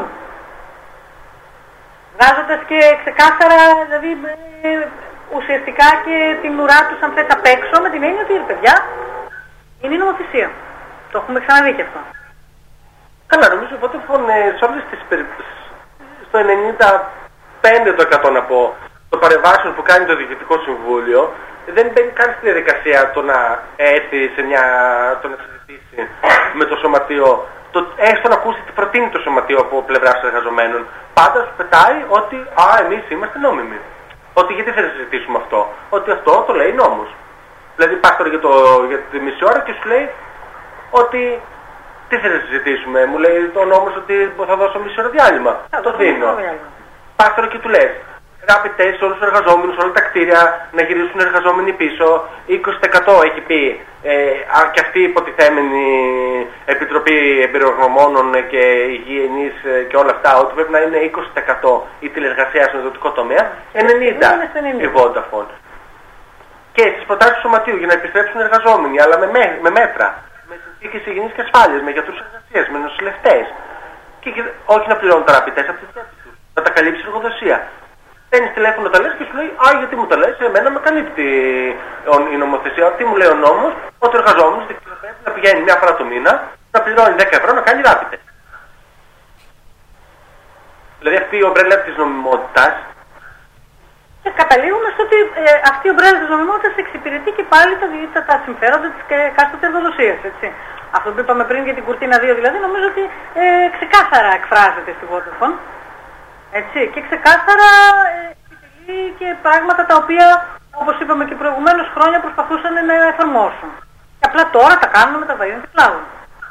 Βγάζοντας και ξεκάθαρα, δηλαδή ουσιαστικά και την ουρά τους αν θες απ' έξω, με την έννοια ότι παιδιά είναι η νομοθεσία. Το έχουμε ξαναδεί και αυτό. Καλά, νομίζω οπότε σε όλες τις περιπτώσεις, στο 95% να πω, το παρεμβάσεων που κάνει το Διοικητικό Συμβούλιο, δεν μπαίνει καν στη διαδικασία το να έρθει το να συζητήσει με το σωματείο, έστω να ακούσει τι προτείνει το σωματείο από πλευράς των εργαζομένων. Πάντα σου πετάει ότι εμείς είμαστε νόμιμοι. Ότι γιατί θέλει να συζητήσουμε αυτό. Ότι αυτό το λέει νόμος. Δηλαδή πας τώρα για τη μισή ώρα και σου λέει ότι τι θέλει να συζητήσουμε. Μου λέει το νόμος ότι θα δώσω μισή ώρα διάλειμμα. Το δίνω. Πας τώρα και του λες rapid test σε όλους τους εργαζόμενους, όλα τα κτίρια να γυρίσουν οι εργαζόμενοι πίσω. 20% έχει πει και αυτή η υποτιθέμενη Επιτροπή Εμπειρογνωμόνων και Υγιεινής και όλα αυτά, ότι πρέπει να είναι 20% η τηλεργασία στον ιδιωτικό τομέα, 90% η Vodafone. Και στις προτάσεις του σωματείου για να επιστρέψουν οι εργαζόμενοι, αλλά με μέτρα, με συνθήκες υγιεινής και ασφάλειας, με γιατρούς εργασίας, με νοσηλευτές. Και όχι να πληρώνουν τα rapid test από τις τσέπες τους, να τα καλύψει η εργοδοσία. Παίρνεις τηλέφωνο, τα λες και σου λέει γιατί μου τα λες, εμένα με καλύπτει η νομοθεσία. Τι μου λέει ο νόμος, ότι ο εργαζόμενος πρέπει να πηγαίνει μια φορά το μήνα, να πληρώνει 10 ευρώ να κάνει rapid test. Δηλαδή αυτή η ομπρέλα της νομιμότητας. Και καταλήγουμε στο ότι αυτή η ομπρέλα της νομιμότητας εξυπηρετεί και πάλι τα συμφέροντα της εκάστοτε εργοδοσίας. Αυτό που είπαμε πριν για την κουρτίνα 2 δηλαδή, νομίζω ότι ξεκάθαρα εκφράζεται στη Vodafone. Έτσι, και ξεκάθαρα επιτελεί και πράγματα τα οποία, όπως είπαμε και προηγουμένως, χρόνια προσπαθούσαν να εφαρμόσουν. Και απλά τώρα τα κάνουμε με τα βαρύνα και πλάγων.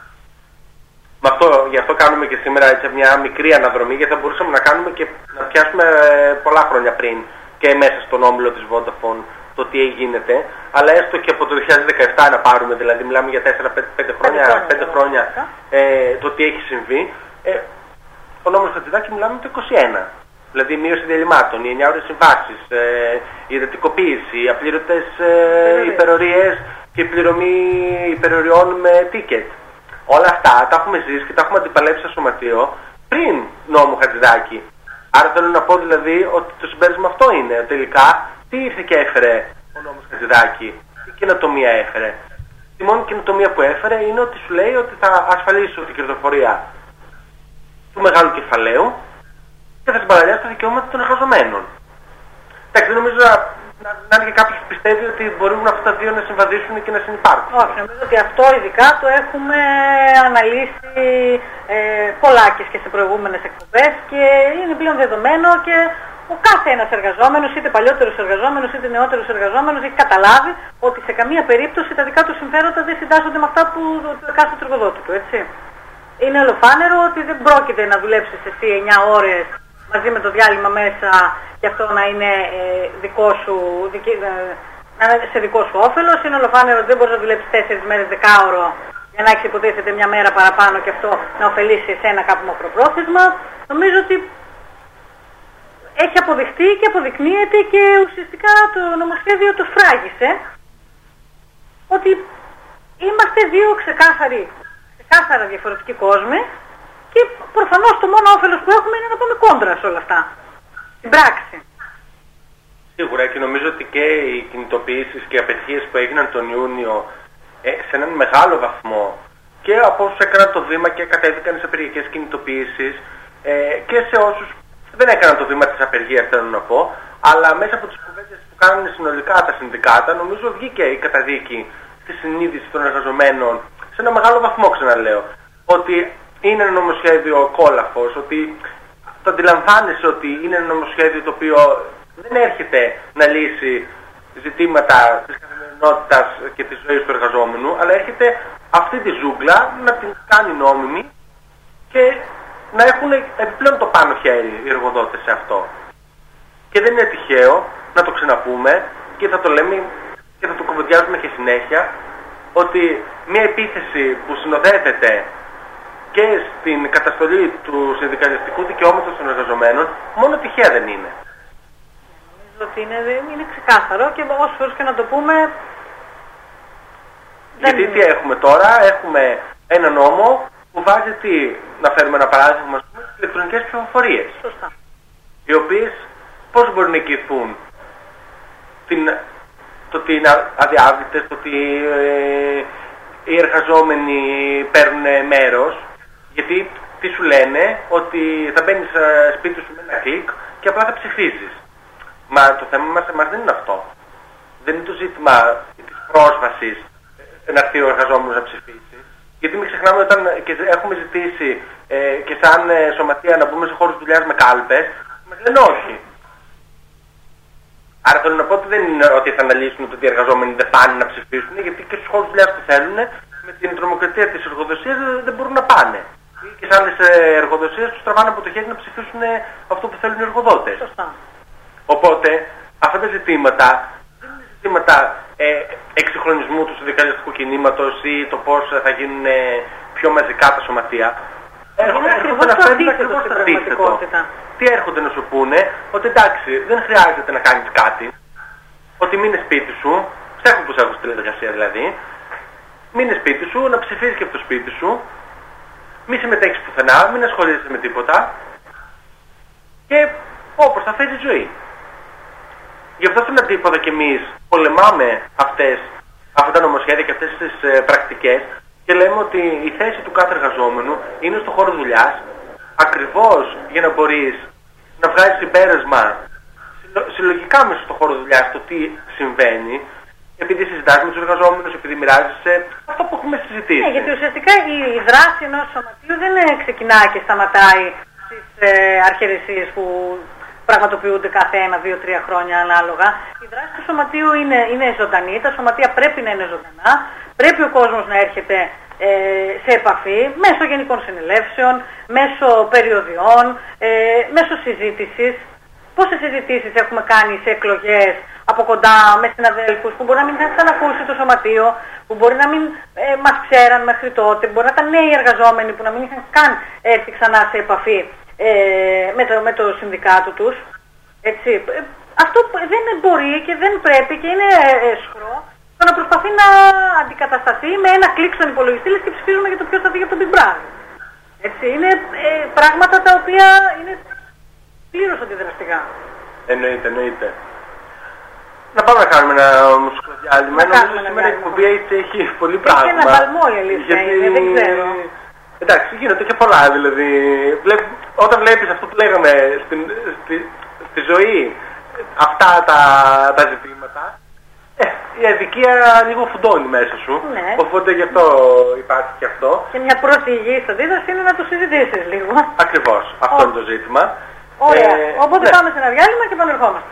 Γι' αυτό κάνουμε και σήμερα έτσι, μια μικρή αναδρομή, γιατί θα μπορούσαμε να κάνουμε και να πιάσουμε πολλά χρόνια πριν και μέσα στον όμιλο της Vodafone το τι γίνεται. Αλλά έστω και από το 2017 να πάρουμε, δηλαδή μιλάμε για 4-5 χρόνια το τι έχει συμβεί. Ο νόμος Χατζηδάκη μιλάμε το 21. Δηλαδή η μείωση διαλυμάτων, οι 9 ώρες συμβάσεις, η εντατικοποίηση, οι απλήρωτες υπερορίες και η πληρωμή υπεροριών με ticket. Όλα αυτά τα έχουμε ζήσει και τα έχουμε αντιπαλέψει στο σωματείο πριν νόμο Χατζηδάκη. Άρα θέλω να πω δηλαδή ότι το συμπέρασμα αυτό είναι. Τελικά τι ήρθε και έφερε ο νόμος Χατζηδάκη, τι καινοτομία έφερε. Η μόνη καινοτομία που έφερε είναι ότι σου λέει ότι θα ασφαλίσει την κερδοφορία του μεγάλου κεφαλαίου και θα συμπαραλιάσει τα δικαιώματα των εργαζομένων. Εντάξει, δεν νομίζω να είναι και κάποιος που πιστεύει ότι μπορούν αυτά τα δύο να συμβαδίσουν και να συνυπάρξουν. Όχι, νομίζω ότι αυτό ειδικά το έχουμε αναλύσει πολλάκις και σε προηγούμενες εκπομπές και είναι πλέον δεδομένο και ο κάθε ένας εργαζόμενος, είτε παλιότερος εργαζόμενος είτε νεότερος εργαζόμενος, έχει καταλάβει ότι σε καμία περίπτωση τα δικά του συμφέροντα δεν συντάσσονται με αυτά του εκάστοτε εργοδότη του, έτσι. Είναι ολοφάνερο ότι δεν πρόκειται να δουλέψεις εσύ 9 ώρες μαζί με το διάλειμμα μέσα και αυτό να είναι δικό σου, σε δικό σου όφελος. Είναι ολοφάνερο ότι δεν μπορείς να δουλέψεις 4 μέρες 10ωρο για να έχεις υποτίθεται μια μέρα παραπάνω και αυτό να ωφελήσει εσένα κάπου μακροπρόθεσμα. Νομίζω ότι έχει αποδειχτεί και αποδεικνύεται και ουσιαστικά το νομοσχέδιο το σφράγισε ότι είμαστε δύο ξεκάθαρα διαφορετικοί κόσμοι και προφανώς το μόνο όφελος που έχουμε είναι να πάμε κόντρα σε όλα αυτά, στην πράξη. Σίγουρα, και νομίζω ότι και οι κινητοποιήσεις και οι απαιτίες που έγιναν τον Ιούνιο σε έναν μεγάλο βαθμό και από όσους έκαναν το βήμα και κατέβηκαν σε απεργιακές κινητοποιήσεις και σε όσους δεν έκαναν το βήμα της απεργίας, θέλω να πω, αλλά μέσα από τις κουβέντες που κάνουν συνολικά τα συνδικάτα, νομίζω βγήκε η καταδίκη στη συνείδηση των εργαζομένων σε ένα μεγάλο βαθμό, ξαναλέω, ότι είναι ένα νομοσχέδιο κόλαφος, ότι το αντιλαμβάνεσαι ότι είναι ένα νομοσχέδιο το οποίο δεν έρχεται να λύσει ζητήματα της καθημερινότητας και της ζωής του εργαζόμενου, αλλά έρχεται αυτή τη ζούγκλα να την κάνει νόμιμη και να έχουν επιπλέον το πάνω χέρι οι εργοδότες σε αυτό. Και δεν είναι τυχαίο να το ξαναπούμε και θα το λέμε και θα το κουβεντιάζουμε και συνέχεια, ότι μια επίθεση που συνοδεύεται και στην καταστολή του συνδικαλιστικού δικαιώματος των εργαζομένων μόνο τυχαία δεν είναι. Νομίζω ότι είναι ξεκάθαρο και όσες φορές και να το πούμε. Γιατί τι έχουμε τώρα, έχουμε ένα νόμο που βάζει να φέρουμε ένα παράδειγμα, τις ηλεκτρονικές ψηφοφορίες. Σωστά. Οι οποίες πώς μπορεί να εγγυηθούν το ότι είναι αδιάβλητες, το ότι οι εργαζόμενοι παίρνουν μέρος, γιατί τι σου λένε, ότι θα μπαίνεις σπίτι σου με ένα κλικ και απλά θα ψηφίσεις. Μα το θέμα μας δεν είναι αυτό. Δεν είναι το ζήτημα της πρόσβασης να έρθει ο εργαζόμενος να ψηφίσει. Γιατί μην ξεχνάμε όταν και έχουμε ζητήσει και σαν σωματεία να μπούμε σε χώρους δουλειάς με κάλπες, μας λένε όχι. Άρα θέλω να πω ότι δεν είναι ότι θα αναλύσουν ότι οι εργαζόμενοι δεν πάνε να ψηφίσουν, γιατί και στους χώρους δουλειάς που θέλουν, με την τρομοκρατία της εργοδοσίας δεν μπορούν να πάνε. Και σε άλλες εργοδοσίες τους τραβάνε από το χέρι να ψηφίσουν αυτό που θέλουν οι εργοδότες. Σωστά. Οπότε αυτά τα ζητήματα δεν είναι ζητήματα εξυγχρονισμού του συνδικαλιστικού κινήματος ή το πώς θα γίνουν πιο μαζικά τα σωματεία. Είναι ακριβώς το αντίθετο στην πραγματικότητα. Τι έρχονται να σου πούνε, ότι εντάξει, δεν χρειάζεται να κάνεις κάτι, ότι μείνε σπίτι σου, ψάχνουν πως έχουν τηλεργασία δηλαδή, μείνε σπίτι σου, να ψηφίσεις και από το σπίτι σου, μη συμμετέχεις πουθενά, μην ασχολείσαι με τίποτα και όπως θα φέρει ζωή. Γι' αυτό στην αντίποδα και εμείς πολεμάμε αυτά τα νομοσχέδια και αυτές τις πρακτικές και λέμε ότι η θέση του κάθε εργαζόμενου είναι στο χώρο δουλειάς, ακριβώς για να μπορείς να βγάλεις συμπέρασμα συλλογικά μέσα στο χώρο δουλειάς το τι συμβαίνει, επειδή συζητάς με τους εργαζόμενους, επειδή μοιράζεσαι αυτό που έχουμε συζητήσει. Ναι, γιατί ουσιαστικά η δράση ενός σωματείου δεν ξεκινάει και σταματάει στις αρχαιρεσίες που πραγματοποιούνται κάθε 1, 2, 3 χρόνια ανάλογα. Η δράση του σωματείου είναι ζωντανή, τα σωματεία πρέπει να είναι ζωντανά, πρέπει ο κόσμος να έρχεται σε επαφή μέσω γενικών συνελεύσεων, μέσω περιοδιών, μέσω συζήτησης. Πόσες συζητήσεις έχουμε κάνει σε εκλογές από κοντά με συναδέλφους που μπορεί να μην είχαν ξανακούσει το σωματείο, που μπορεί να μην μας ξέραν μέχρι τότε, μπορεί να ήταν νέοι εργαζόμενοι που να μην είχαν καν έρθει ξανά σε επαφή με το συνδικάτο τους. Έτσι. Αυτό δεν μπορεί και δεν πρέπει και είναι σχρό το να προσπαθεί να αντικατασταθεί με ένα κλικ στον υπολογιστή και ψηφίζουμε για το ποιος θα βγει από τον Big Brother. Έτσι. Είναι πράγματα τα οποία είναι πλήρως αντιδραστικά. Εννοείται. Να πάμε να κάνουμε ένα μουσικό διάλειμμα. Νομίζω σήμερα η εκπομπή έχει πολύ πράγμα. Έχει ένα παλμό η αλήθεια είναι, δεν ξέρω. Εντάξει, γίνονται και πολλά, δηλαδή. Όταν βλέπεις αυτό που λέγαμε στη ζωή, αυτά τα ζητήματα, η αδικία λίγο φουντώνει μέσα σου. Ναι. Οπότε γι' αυτό υπάρχει και αυτό. Και μια πρώτη υγιής αντίδραση είναι να το συζητήσεις λίγο. Ακριβώς, αυτό είναι το ζήτημα. Ωραία, οπότε πάμε σε ένα διάλειμμα και επανερχόμαστε.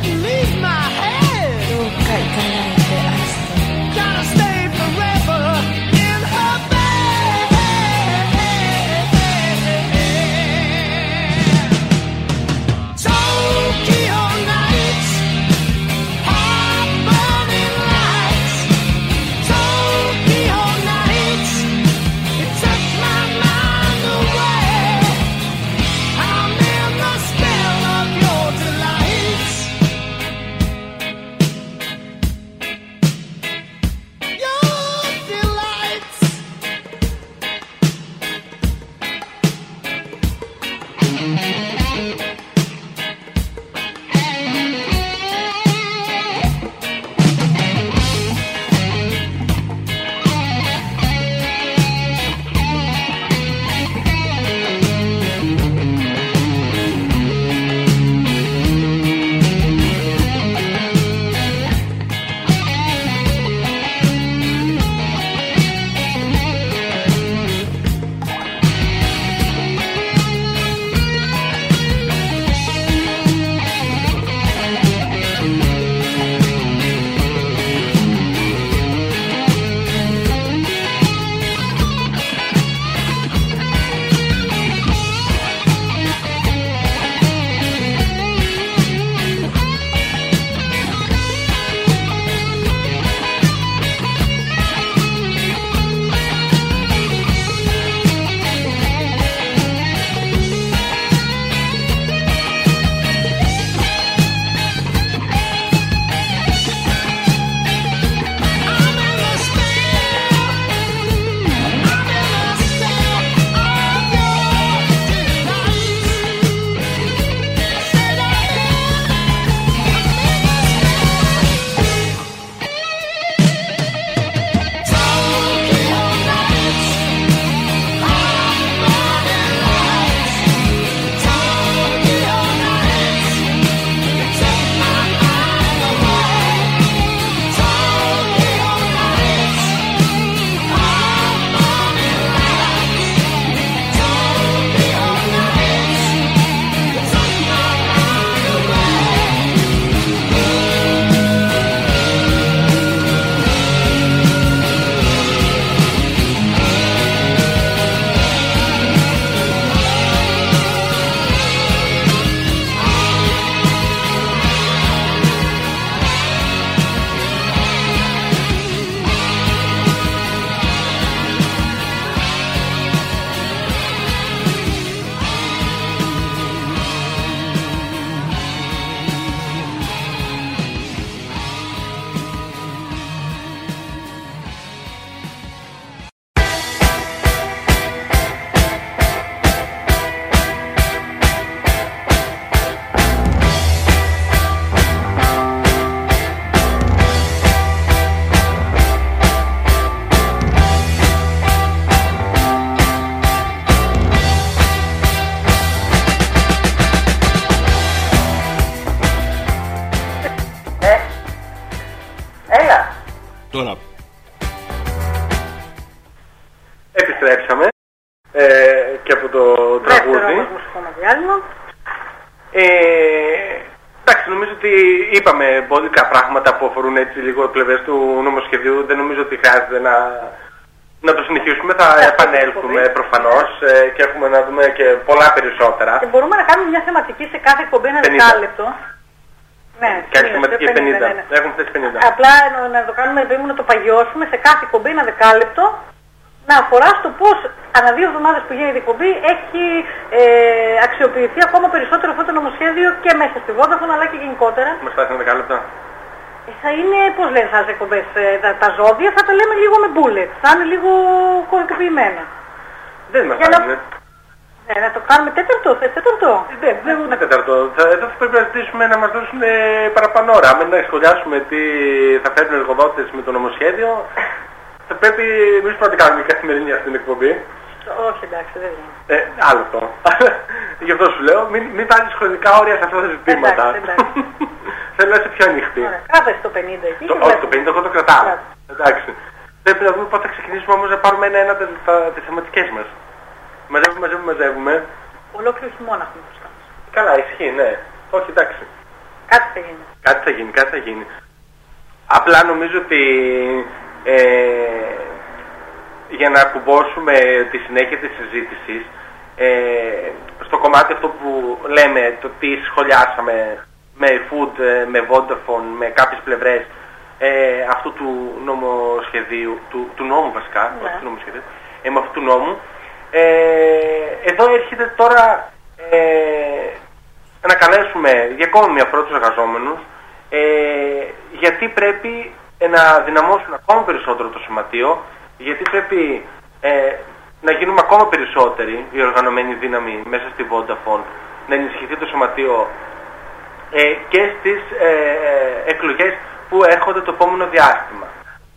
Τώρα. Επιστρέψαμε και από το τραγούδι. Εντάξει, νομίζω ότι είπαμε πολλικά πράγματα που αφορούν έτσι λίγο πλευρές του νομοσχεδίου. Δεν νομίζω ότι χρειάζεται να το συνεχίσουμε. Θα επανέλθουμε προφανώς και έχουμε να δούμε και πολλά περισσότερα. Και μπορούμε να κάνουμε μια θεματική σε κάθε εκπομπή ένα δεκάλεπτο. Ναι, κάνει θεματική 50. Ναι. Έχουμε θέσει 50. Απλά να το κάνουμε, να το παγιώσουμε σε κάθε εκπομπή ένα δεκάλεπτο. Να αφορά στο πώς ανά 2 εβδομάδες που γίνεται η εκπομπή έχει αξιοποιηθεί ακόμα περισσότερο αυτό το νομοσχέδιο και μέσα στη Vodafone αλλά και γενικότερα. Μας φτάσει ένα δεκάλεπτο. Θα είναι, πώς λένε σας εκπομπές, τα ζώδια θα τα λέμε λίγο με bullet, θα είναι λίγο κωδικοποιημένα. Δεν μας φτάνει. Να το κάνουμε τέταρτο, τέταρτο. Δεν είναι τέταρτο. Εδώ θα πρέπει να ζητήσουμε να μας δώσουν παραπάνω ώρα. Αν να σχολιάσουμε τι θα φέρουν οι εργοδότες με το νομοσχέδιο, θα πρέπει εμείς να την κάνουμε καθημερινή αυτή την εκπομπή. Όχι, εντάξει, δεν είναι. Άλλο αυτό. Γι' αυτό σου λέω, μην βάζεις χρονικά όρια σε αυτά τα ζητήματα. Θέλω να είσαι πιο ανοιχτή. Κάτσε το 50 εκεί. Όχι, το 50 εγώ το κρατάω. Εντάξει. Πρέπει να δούμε πότε θα ξεκινήσουμε όμως να πάρουμε ένα τις θεματικές μας. Μαζεύουμε. Ολόκληρο χειμώνα έχουμε μπροστά μας. Καλά, ισχύει, ναι. Όχι, εντάξει. Κάτι θα γίνει. Απλά νομίζω ότι για να ακουμπώσουμε τη συνέχεια της συζήτησης, στο κομμάτι αυτό που λέμε, το τι σχολιάσαμε με food, με Vodafone, με κάποιες πλευρές αυτού του νομοσχεδίου, του νόμου βασικά, όχι του νομοσχεδίου, με αυτού του νόμου, εδώ έρχεται τώρα να καλέσουμε για ακόμη μια φορά τους εργαζόμενους, γιατί πρέπει να δυναμώσουν ακόμα περισσότερο το σωματείο, γιατί πρέπει να γίνουμε ακόμα περισσότεροι η οργανωμένη δύναμη μέσα στη Vodafone, να ενισχυθεί το σωματείο και στις εκλογές που έρχονται το επόμενο διάστημα.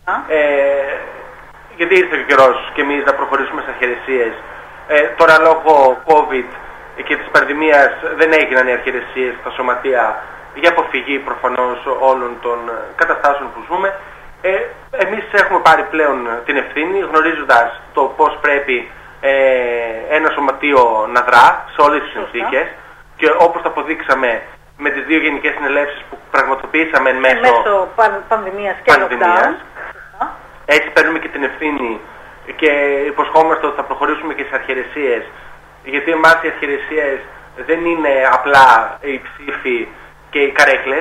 Γιατί ήρθε ο καιρός και εμείς να προχωρήσουμε στις αρχαιρεσίες. Τώρα λόγω COVID και της πανδημίας δεν έγιναν οι αρχαιρεσίες στα σωματεία για αποφυγή προφανώς όλων των καταστάσεων που ζούμε. Εμείς έχουμε πάρει πλέον την ευθύνη, γνωρίζοντας το πώς πρέπει ένα σωματείο να δρά σε όλες τις συνθήκες, και όπως το αποδείξαμε με τις δύο γενικές συνελεύσεις που πραγματοποιήσαμε μέσω πανδημίας και lockdown. Έτσι παίρνουμε και την ευθύνη και υποσχόμαστε ότι θα προχωρήσουμε και στις αρχαιρεσίες, γιατί εμάς οι αρχαιρεσίες δεν είναι απλά οι ψήφοι και οι καρέκλες,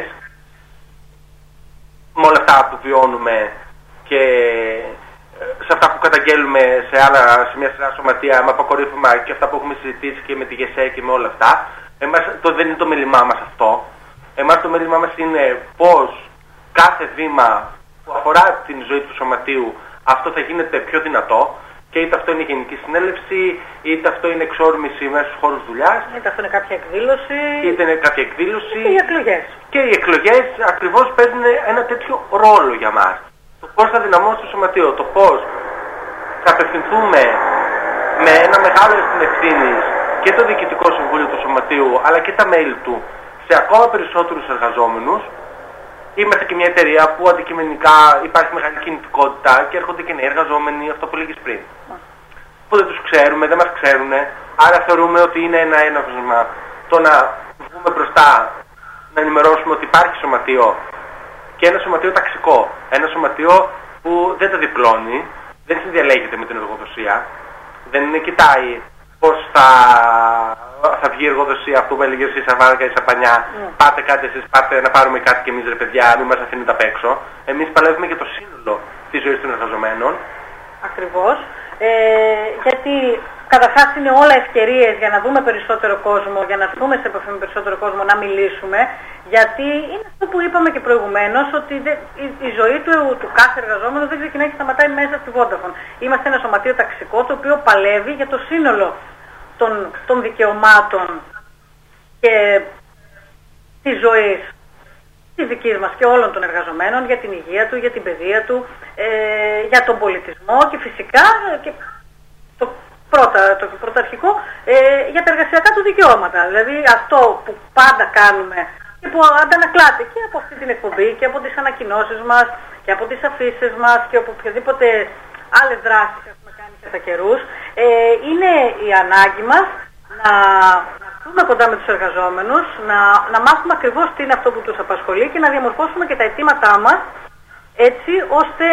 με όλα αυτά που βιώνουμε και σε αυτά που καταγγέλουμε σε μια σειρά σωματεία με αποκορύφωμα και αυτά που έχουμε συζητήσει και με τη ΓΕΣΕ και με όλα αυτά. Εμάς δεν είναι το μέλημά μας αυτό. Εμάς το μέλημά μας είναι πώς κάθε βήμα που αφορά την ζωή του σωματείου αυτό θα γίνεται πιο δυνατό, και είτε αυτό είναι η Γενική Συνέλευση, είτε αυτό είναι εξόρμηση μέσα στους χώρους δουλειάς, είτε αυτό είναι κάποια εκδήλωση, και οι εκλογές. Και οι εκλογές ακριβώς παίζουν ένα τέτοιο ρόλο για μας. Το πώς θα δυναμώσει το σωματείο, το πώς θα απευθυνθούμε με ένα μεγάλο ευθύνης και το Διοικητικό Συμβούλιο του Σωματείου αλλά και τα μέλη του σε ακόμα περισσότερους εργαζόμενους. Είμαστε και μια εταιρεία που αντικειμενικά υπάρχει μεγάλη κινητικότητα και έρχονται και νέοι εργαζόμενοι, αυτό που λέγεις πριν. Που δεν τους ξέρουμε, δεν μας ξέρουν, άρα θεωρούμε ότι είναι ένα έναυσμα το να βγούμε μπροστά, να ενημερώσουμε ότι υπάρχει σωματείο, και ένα σωματείο ταξικό. Ένα σωματείο που δεν τα διπλώνει, δεν συνδιαλέγεται με την εργοδοσία, δεν κοιτάει πώς θα βγει η εργοδοσία, αυτό που έλεγε η Σαββάρακα ή η Σαπανιά. Πάτε κάτι εσείς, πάτε να πάρουμε κάτι και εμείς, ρε παιδιά, μην μας αφήνετε απ' έξω. Εμείς παλεύουμε για το σύνολο της ζωής των εργαζομένων. Ακριβώς. Γιατί καταρχάς είναι όλα ευκαιρίες για να δούμε περισσότερο κόσμο, για να έρθουμε σε επαφή με περισσότερο κόσμο, να μιλήσουμε. Γιατί είναι αυτό που είπαμε και προηγουμένως, ότι η ζωή του κάθε εργαζόμενου δεν ξεκινάει και σταματάει μέσα στη Vodafone. Είμαστε ένα σωματείο ταξικό το οποίο παλεύει για το σύνολο των δικαιωμάτων και της ζωής της δικής μας και όλων των εργαζομένων, για την υγεία του, για την παιδεία του, για τον πολιτισμό και φυσικά και το πρωταρχικό για τα εργασιακά του δικαιώματα. Δηλαδή αυτό που πάντα κάνουμε και που αντανακλάται και από αυτή την εκπομπή και από τις ανακοινώσεις μας και από τις αφήσεις μας και από οποιαδήποτε άλλες δράσεις έχουμε κάνει κατά καιρούς, είναι η ανάγκη μας να έρθουμε κοντά με τους εργαζόμενους, να μάθουμε ακριβώς τι είναι αυτό που τους απασχολεί και να διαμορφώσουμε και τα αιτήματά μας έτσι ώστε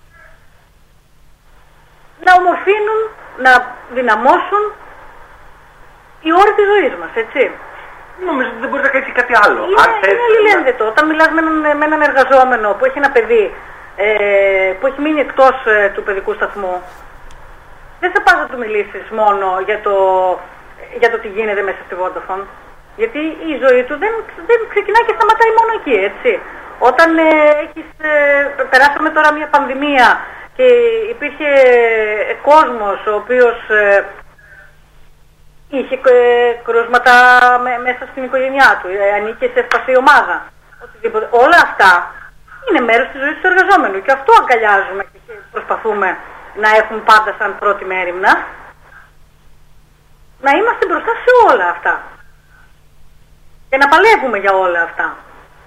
να ομορφύνουν, να δυναμώσουν οι όροι της ζωής μας, έτσι. Νομίζω ότι δεν μπορεί να κάνει κάτι άλλο. Είναι αλληλένδετο. Όταν μιλάς με έναν εργαζόμενο που έχει ένα παιδί που έχει μείνει εκτός του παιδικού σταθμού, δεν θα πας να του μιλήσεις μόνο για το τι γίνεται μέσα στη Vodafone. Γιατί η ζωή του δεν ξεκινάει και σταματάει μόνο εκεί, έτσι. Όταν περάσαμε τώρα μια πανδημία και υπήρχε κόσμος ο οποίος είχε κρούσματα μέσα στην οικογένειά του, ανήκε σε ευπαθή ομάδα, οτιδήποτε. Όλα αυτά είναι μέρος της ζωής του εργαζόμενου και αυτό αγκαλιάζουμε και προσπαθούμε να έχουν πάντα σαν πρώτη μέριμνα, να είμαστε μπροστά σε όλα αυτά και να παλεύουμε για όλα αυτά.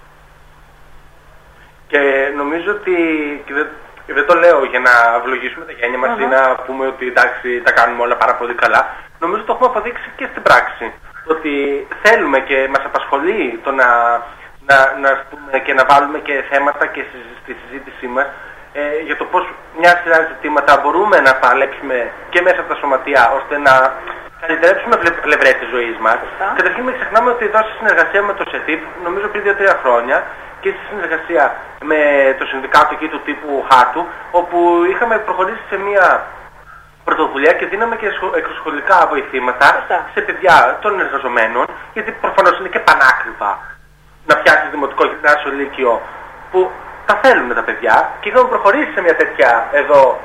Και νομίζω ότι, και δεν το λέω για να ευλογήσουμε τα γένια μας ή να πούμε ότι εντάξει τα κάνουμε όλα πάρα πολύ καλά, νομίζω το έχουμε αποδείξει και στην πράξη. Ότι θέλουμε και μας απασχολεί το να ας πούμε, και να βάλουμε και θέματα και στη συζήτησή μας για το πώς μια σειρά ζητήματα μπορούμε να παλέψουμε και μέσα από τα σωματεία ώστε να καλυτερέψουμε πλευρές της ζωής μας. Καταρχήν μην ξεχνάμε ότι εδώ στη συνεργασία με το ΣΕΤΙΠ, νομίζω πριν 2-3 χρόνια, και στη συνεργασία με το συνδικάτο εκεί του τύπου Χάρτου, όπου είχαμε προχωρήσει σε μια πρωτοβουλία και δίναμε και εξωσχολικά βοηθήματα σε παιδιά των εργαζομένων, γιατί προφανώς είναι και πανάκριβα να πιάσεις δημοτικό γυμνάσιο λύκειο που τα θέλουν τα παιδιά, και είχαμε προχωρήσει σε μια τέτοια εδώ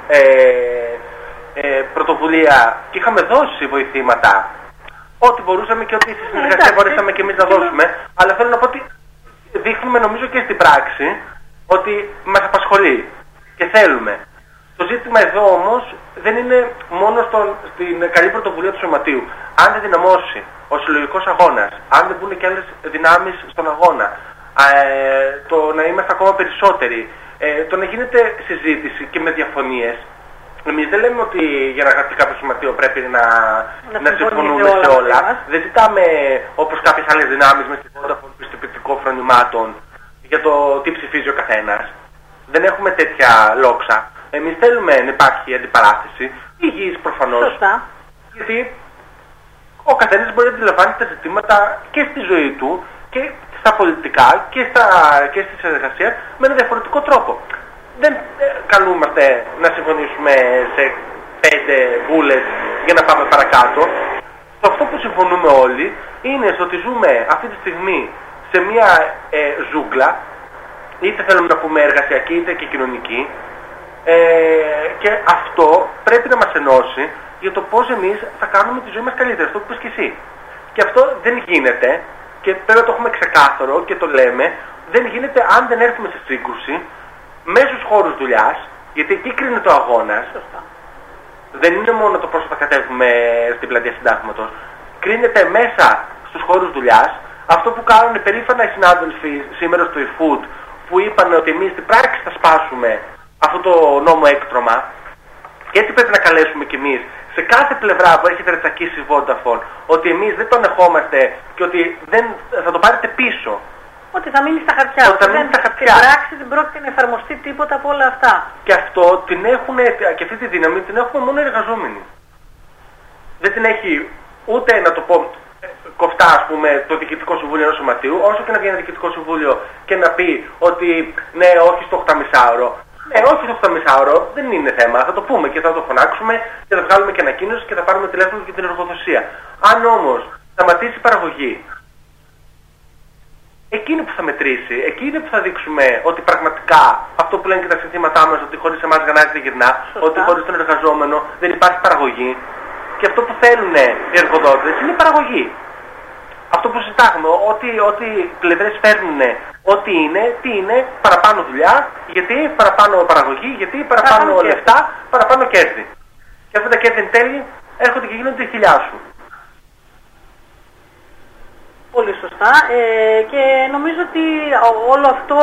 πρωτοβουλία και είχαμε δώσει βοηθήματα ό,τι μπορούσαμε και ό,τι στη συνεργασία μπορέσαμε και εμείς να δώσουμε, αλλά θέλω να πω ότι δείχνουμε νομίζω και στην πράξη ότι μας απασχολεί και θέλουμε. Το ζήτημα εδώ όμως δεν είναι μόνο στην καλή πρωτοβουλία του Σωματείου. Αν δεν δυναμώσει ο συλλογικός αγώνας, αν δεν μπουν και άλλες δυνάμεις στον αγώνα, το να είμαστε ακόμα περισσότεροι, το να γίνεται συζήτηση και με διαφωνίες. Εμείς δεν λέμε ότι για να γραφτεί κάποιο σωματείο πρέπει να συμφωνούμε σε όλα. Δεν ζητάμε όπως κάποιες άλλες δυνάμεις με στη Vodafone πιστοποιητικό φρονημάτων για το τι ψηφίζει ο καθένας. Δεν έχουμε τέτοια λόξα. Εμείς θέλουμε να υπάρχει αντιπαράθεση, υγιής προφανώς. Σωστά. Γιατί ο καθένας μπορεί να αντιλαμβάνει τα ζητήματα και στη ζωή του και στα πολιτικά και στη συνεργασία με ένα διαφορετικό τρόπο. Δεν καλούμαστε να συμφωνήσουμε σε 5 βούλες για να πάμε παρακάτω. Αυτό που συμφωνούμε όλοι είναι στο ότι ζούμε αυτή τη στιγμή σε μια ζούγκλα, είτε θέλουμε να πούμε εργασιακή είτε και κοινωνική, και αυτό πρέπει να μας ενώσει για το πώς εμείς θα κάνουμε τη ζωή μας καλύτερη, αυτό που είπες και εσύ. Και αυτό δεν γίνεται, και πρέπει να το έχουμε ξεκάθαρο και το λέμε, δεν γίνεται αν δεν έρθουμε σε σύγκρουση μέσα στους χώρους δουλειάς, γιατί εκεί κρίνεται ο αγώνας. Δεν είναι μόνο το πόσο θα κατέβουμε στην πλατεία Συντάγματος. Κρίνεται μέσα στους χώρους δουλειάς. Αυτό που κάνουν περήφανα οι συνάδελφοι σήμερα στο eFood, που είπαν ότι εμείς στην πράξη θα σπάσουμε αυτό το νόμο έκτρωμα, και έτσι πρέπει να καλέσουμε κι εμείς σε κάθε πλευρά που έχετε ρετσακίσει η Vodafone, ότι εμείς δεν τον ερχόμαστε και ότι δεν θα το πάρετε πίσω. Ότι θα μείνει στα χαρτιά. Ότι θα μείνει στα χαρτιά. Στην πράξη δεν πρόκειται να εφαρμοστεί τίποτα από όλα αυτά. Και αυτό την έχουν, και αυτή τη δύναμη την έχουμε μόνο οι εργαζόμενοι. Δεν την έχει ούτε, να το πω κοφτά, ας πούμε, το Διοικητικό Συμβούλιο ενός σωματείου, όσο και να βγει ένα Διοικητικό Συμβούλιο και να πει ότι ναι, όχι στο 8,5ωρο. Ναι, όχι στο 8,5ωρο, δεν είναι θέμα. Θα το πούμε και θα το φωνάξουμε και θα βγάλουμε και ανακοίνωση και θα πάρουμε τηλέφωνο για την εργοδοσία. Αν όμως σταματήσει η παραγωγή, εκείνη που θα μετρήσει, εκείνη που θα δείξουμε ότι πραγματικά αυτό που λένε και τα συνθήματά μας, ότι χωρίς εμάς γανάζει δεν γυρνά, ότι χωρίς τον εργαζόμενο δεν υπάρχει παραγωγή. Και αυτό που θέλουν οι εργοδότες είναι η παραγωγή. Αυτό που συζητάμε, ότι πλευρές φέρνουν, ό,τι είναι, τι είναι, παραπάνω δουλειά, γιατί παραπάνω παραγωγή, γιατί παραπάνω λεφτά, παραπάνω κέρδη. Και αυτά τα κέρδη εν τέλει έρχονται και γίνονται η χιλιά σου. Πολύ σωστά, και νομίζω ότι όλο αυτό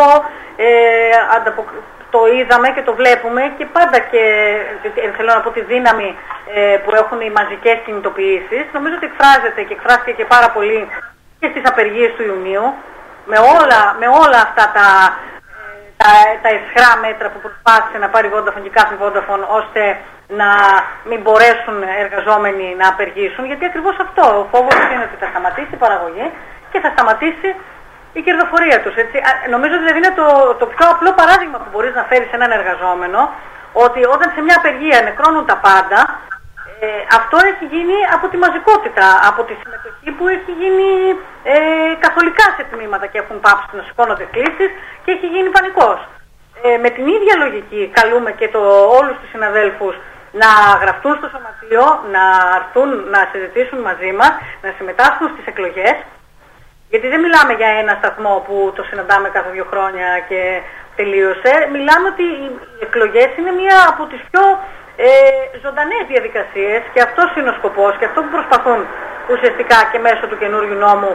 το είδαμε και το βλέπουμε, και πάντα, και θέλω να πω τη δύναμη που έχουν οι μαζικές κινητοποιήσεις, νομίζω ότι εκφράζεται και εκφράστηκε και πάρα πολύ και στις απεργίες του Ιουνίου, με όλα αυτά τα αισχρά μέτρα που προσπάθησε να πάρει η Vodafone και κάθε Vodafone, ώστε να μην μπορέσουν εργαζόμενοι να απεργήσουν, γιατί ακριβώς αυτό, ο φόβος είναι ότι θα σταματήσει η παραγωγή και θα σταματήσει η κερδοφορία τους. Έτσι. Νομίζω δηλαδή είναι το πιο απλό παράδειγμα που μπορείς να φέρεις σε έναν εργαζόμενο, ότι όταν σε μια απεργία νεκρώνουν τα πάντα, αυτό έχει γίνει από τη μαζικότητα, από τη συμμετοχή που έχει γίνει καθολικά σε τμήματα και έχουν πάψει να σηκώνονται κλήσεις και έχει γίνει πανικός. Με την ίδια λογική καλούμε και όλους τους συναδέλφους να γραφτούν στο σωματείο, να έρθουν να συζητήσουν μαζί μας, να συμμετάσχουν στις εκλογές, γιατί δεν μιλάμε για ένα σταθμό που το συναντάμε κάθε 2 χρόνια και τελείωσε. Μιλάμε ότι οι εκλογές είναι μία από τις πιο ζωντανές διαδικασίες, και αυτός είναι ο σκοπός, και αυτό που προσπαθούν ουσιαστικά και μέσω του καινούριου νόμου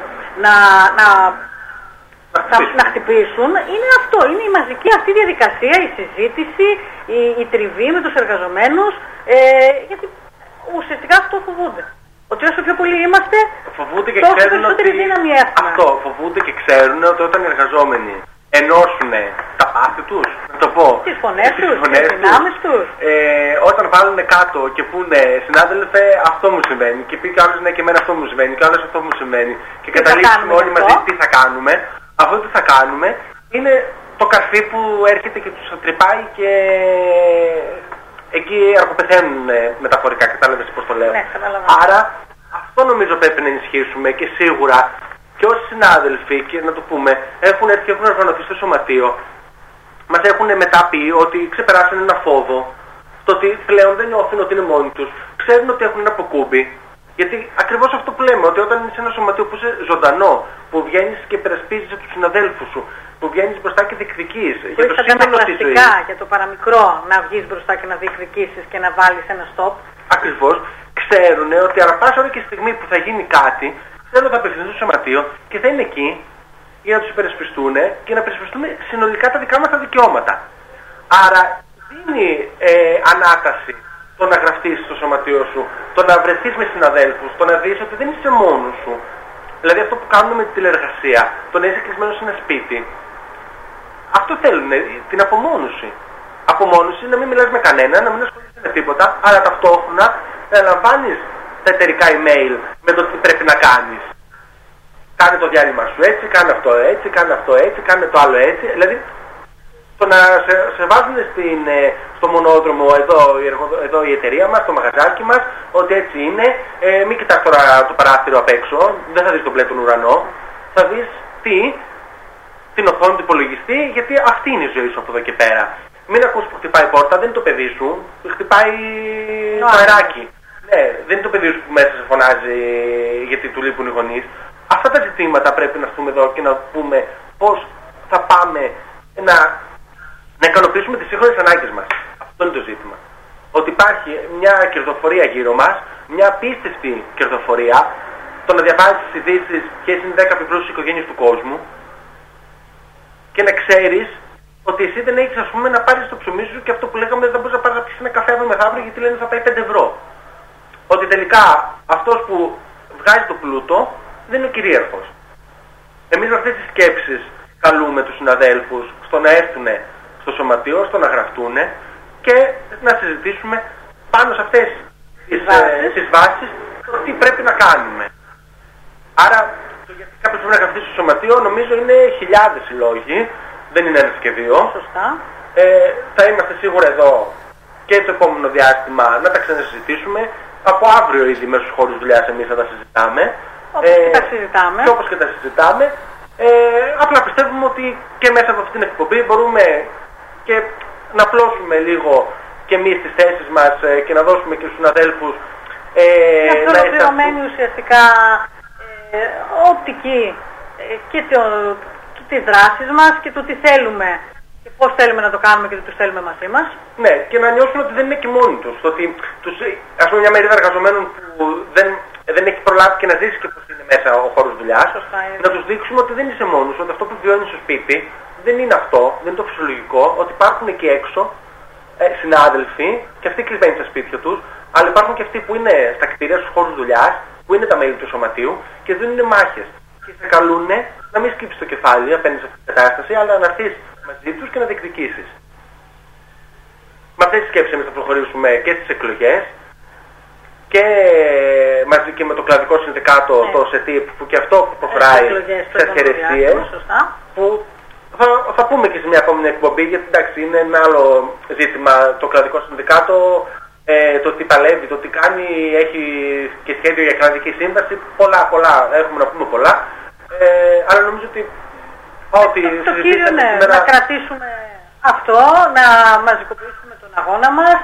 να χτυπήσουν, είναι αυτό, είναι η μαζική αυτή διαδικασία, η συζήτηση, η τριβή με τους εργαζομένους, γιατί ουσιαστικά αυτό φοβούνται. Ότι όσο πιο πολλοί είμαστε, φοβούνται και τόσο ξέρουν περισσότερη ότι... δύναμη έχουμε. Αυτό, φοβούνται και ξέρουν ότι όταν οι εργαζόμενοι ενώσουν τα πάθη τους, να το πω, τις φωνές τους, τις δυνάμεις τους. Όταν βάλουν κάτω και πούνε συνάδελφε αυτό μου συμβαίνει και πει κι άλλος ναι και εμένα αυτό μου συμβαίνει και άλλος αυτό μου συμβαίνει και καταλήξουμε όλοι μαζί τι θα κάνουμε, αυτό τι θα κάνουμε είναι το καρφί που έρχεται και τους τρυπάει και εκεί αργοπεθαίνουν μεταφορικά, κατάλαβες πώς το λέω. Ναι, άρα αυτό νομίζω πρέπει να ενισχύσουμε και σίγουρα και όσοι συνάδελφοι, και να το πούμε, έχουν έρθει και έχουν οργανωθεί στο σωματείο, μας έχουν μετά πει ότι ξεπεράσαν ένα φόβο, το ότι πλέον δεν νιώθουν ότι είναι μόνοι τους, ξέρουν ότι έχουν ένα αποκούμπι. Γιατί ακριβώς αυτό που λέμε, ότι όταν είσαι σε ένα σωματείο που είσαι ζωντανό, που βγαίνεις και υπερασπίζεις τους συναδέλφους σου, που βγαίνεις μπροστά και διεκδικείς για το σύνολο της ζωής. Για το παραμικρό να βγεις μπροστά και να διεκδικήσεις και να βάλεις ένα stop. Ακριβώς, ξέρουν ότι ανά πάσα ώρα και στιγμή που θα γίνει κάτι, ξέρουν ότι θα απευθυνθούν στο σωματείο και θα είναι εκεί για να τους υπερασπιστούν και να υπερασπιστούν συνολικά τα δικά μας τα δικαιώματα. Άρα δίνει ανάταση το να γραφτείς στο σωματείο σου, το να βρεθείς με συναδέλφους, το να δεις ότι δεν είσαι μόνος σου. Δηλαδή αυτό που κάνουμε με τη τηλεργασία, το να είσαι κλεισμένος σε ένα σπίτι. Αυτό θέλουν, την απομόνωση. Απομόνωση, να μην μιλάς με κανένα, να μην ασχολείσαι με τίποτα, αλλά ταυτόχρονα να λαμβάνεις τα εταιρικά email με το τι πρέπει να κάνεις. Κάνε το διάλειμμα σου έτσι, κάνε αυτό έτσι, κάνε αυτό έτσι, κάνε το άλλο έτσι. Δηλαδή το να σε βάζουν στο μονόδρομο εδώ η εταιρεία μας, το μαγαζάκι μας, ότι έτσι είναι, μην κοιτάς τώρα το παράθυρο απ' έξω, δεν θα δεις τον μπλε τον ουρανό, θα δεις την οθόνη του υπολογιστή, γιατί αυτή είναι η ζωή σου από εδώ και πέρα. Μην ακούς που χτυπάει η πόρτα, δεν είναι το παιδί σου, χτυπάει το αεράκι. Ναι, δεν είναι το παιδί σου που μέσα σε φωνάζει γιατί του λείπουν οι γονείς. Αυτά τα ζητήματα πρέπει να έρθουμε εδώ και να πούμε πώς θα πάμε να ικανοποιήσουμε τις σύγχρονες ανάγκες μας. Αυτό είναι το ζήτημα. Ότι υπάρχει μια κερδοφορία γύρω μας, μια απίστευτη κερδοφορία, το να διαβάζεις τις ειδήσεις ποιες είναι 10 πλούσιες οικογένειες του κόσμου και να ξέρεις ότι εσύ δεν έχεις ας πούμε να πάρεις το ψωμί σου και αυτό που λέγαμε δεν μπορείς να πάρεις να πιεις ένα καφέ αύριο μεθαύριο γιατί λένε θα πάει 5 ευρώ. Ότι τελικά αυτός που βγάζει το πλούτο δεν είναι ο κυρίαρχος. Εμείς με αυτές τις σκέψεις καλούμε τους συναδέλφους στο να έρθουν στο σωματείο, στο να γραφτούν και να συζητήσουμε πάνω σε αυτές τις βάσεις το τι πρέπει να κάνουμε. Άρα, το γιατί κάποιος πρέπει να γραφτεί στο σωματείο νομίζω είναι χιλιάδες λόγοι, δεν είναι ένας και δύο. Σωστά. Θα είμαστε σίγουρα εδώ και το επόμενο διάστημα να τα ξανασυζητήσουμε. Από αύριο ήδη μέσα στους χώρους δουλειάς εμείς θα τα συζητάμε. Όπως και τα συζητάμε. Και όπως και τα συζητάμε. Απλά πιστεύουμε ότι και μέσα από αυτήν την εκπομπή μπορούμε και να πλώσουμε λίγο και εμείς τις θέσεις μας και να δώσουμε και στους συναδέλφους να ολοκληρωμένη ουσιαστικά οπτική και τις δράσεις μας και το τι θέλουμε και πώς θέλουμε να το κάνουμε και το τους θέλουμε μαζί μας. Ναι, και να νιώσουν ότι δεν είναι και μόνοι τους. Ότι ας πούμε μια μερίδα εργαζομένων που δεν έχει προλάβει και να ζήσει και πώς είναι μέσα ο χώρος δουλειάς, να τους δείξουμε ότι δεν είσαι μόνος, ότι αυτό που βιώνεις στο σπίτι δεν είναι αυτό, δεν είναι το φυσιολογικό, ότι υπάρχουν εκεί έξω συνάδελφοι και αυτοί κλεισμένοι στα σπίτια τους, αλλά υπάρχουν και αυτοί που είναι στα κτίρια, στους χώρους δουλειάς, που είναι τα μέλη του σωματείου και δίνουν μάχες. Και σε καλούν να μην σκύψεις το κεφάλι απέναντι σε αυτή την κατάσταση, αλλά να έρθεις μαζί τους και να διεκδικήσεις. Με αυτές τις σκέψεις εμείς θα προχωρήσουμε και στις εκλογές και μαζί και με το κλαδικό συνδικάτο, το ΣΕΤΙΠ, που και αυτό προχωράει σε ευκαιρεσίες, που θα πούμε και σε μια επόμενη εκπομπή, γιατί εντάξει είναι ένα άλλο ζήτημα το κλαδικό συνδικάτο, το τι παλεύει, το τι κάνει, έχει και σχέδιο για κλαδική σύμβαση, πολλά, έχουμε να πούμε πολλά, αλλά νομίζω ότι το κύριο είναι να κρατήσουμε αυτό, να μαζικοποιήσουμε τον αγώνα μας,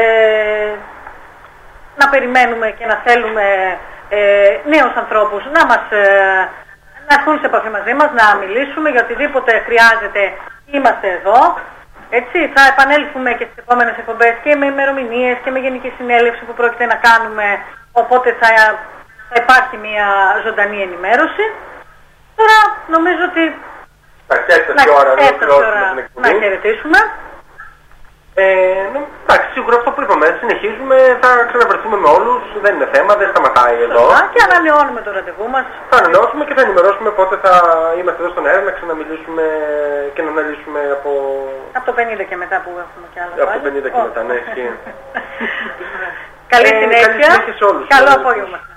να περιμένουμε και να θέλουμε νέους ανθρώπους να έρθουν σε επαφή μαζί μας, να μιλήσουμε για οτιδήποτε χρειάζεται, είμαστε εδώ. Έτσι, θα επανέλθουμε και στις επόμενες εκπομπές και με ημερομηνίες και με γενική συνέλευση που πρόκειται να κάνουμε, οπότε θα υπάρχει μια ζωντανή ενημέρωση. Τώρα νομίζω ότι έφτασε η ώρα να χαιρετήσουμε. Εντάξει, σίγουρα αυτό που είπαμε, συνεχίζουμε, θα ξαναβρεθούμε με όλους, δεν είναι θέμα, δεν σταματάει εδώ. Και ανανεώνουμε το ραντεβού μας. Θα ανανεώσουμε και θα ενημερώσουμε πότε θα είμαστε εδώ στον αέρα να ξαναμιλήσουμε και να αναλύσουμε από... Από το 50 και μετά που έχουμε κι άλλα. Από το 50 και μετά, ναι, ισχύει. Καλή συνέχεια. Καλή συνέχεια σε όλους. Καλό απόγευμα.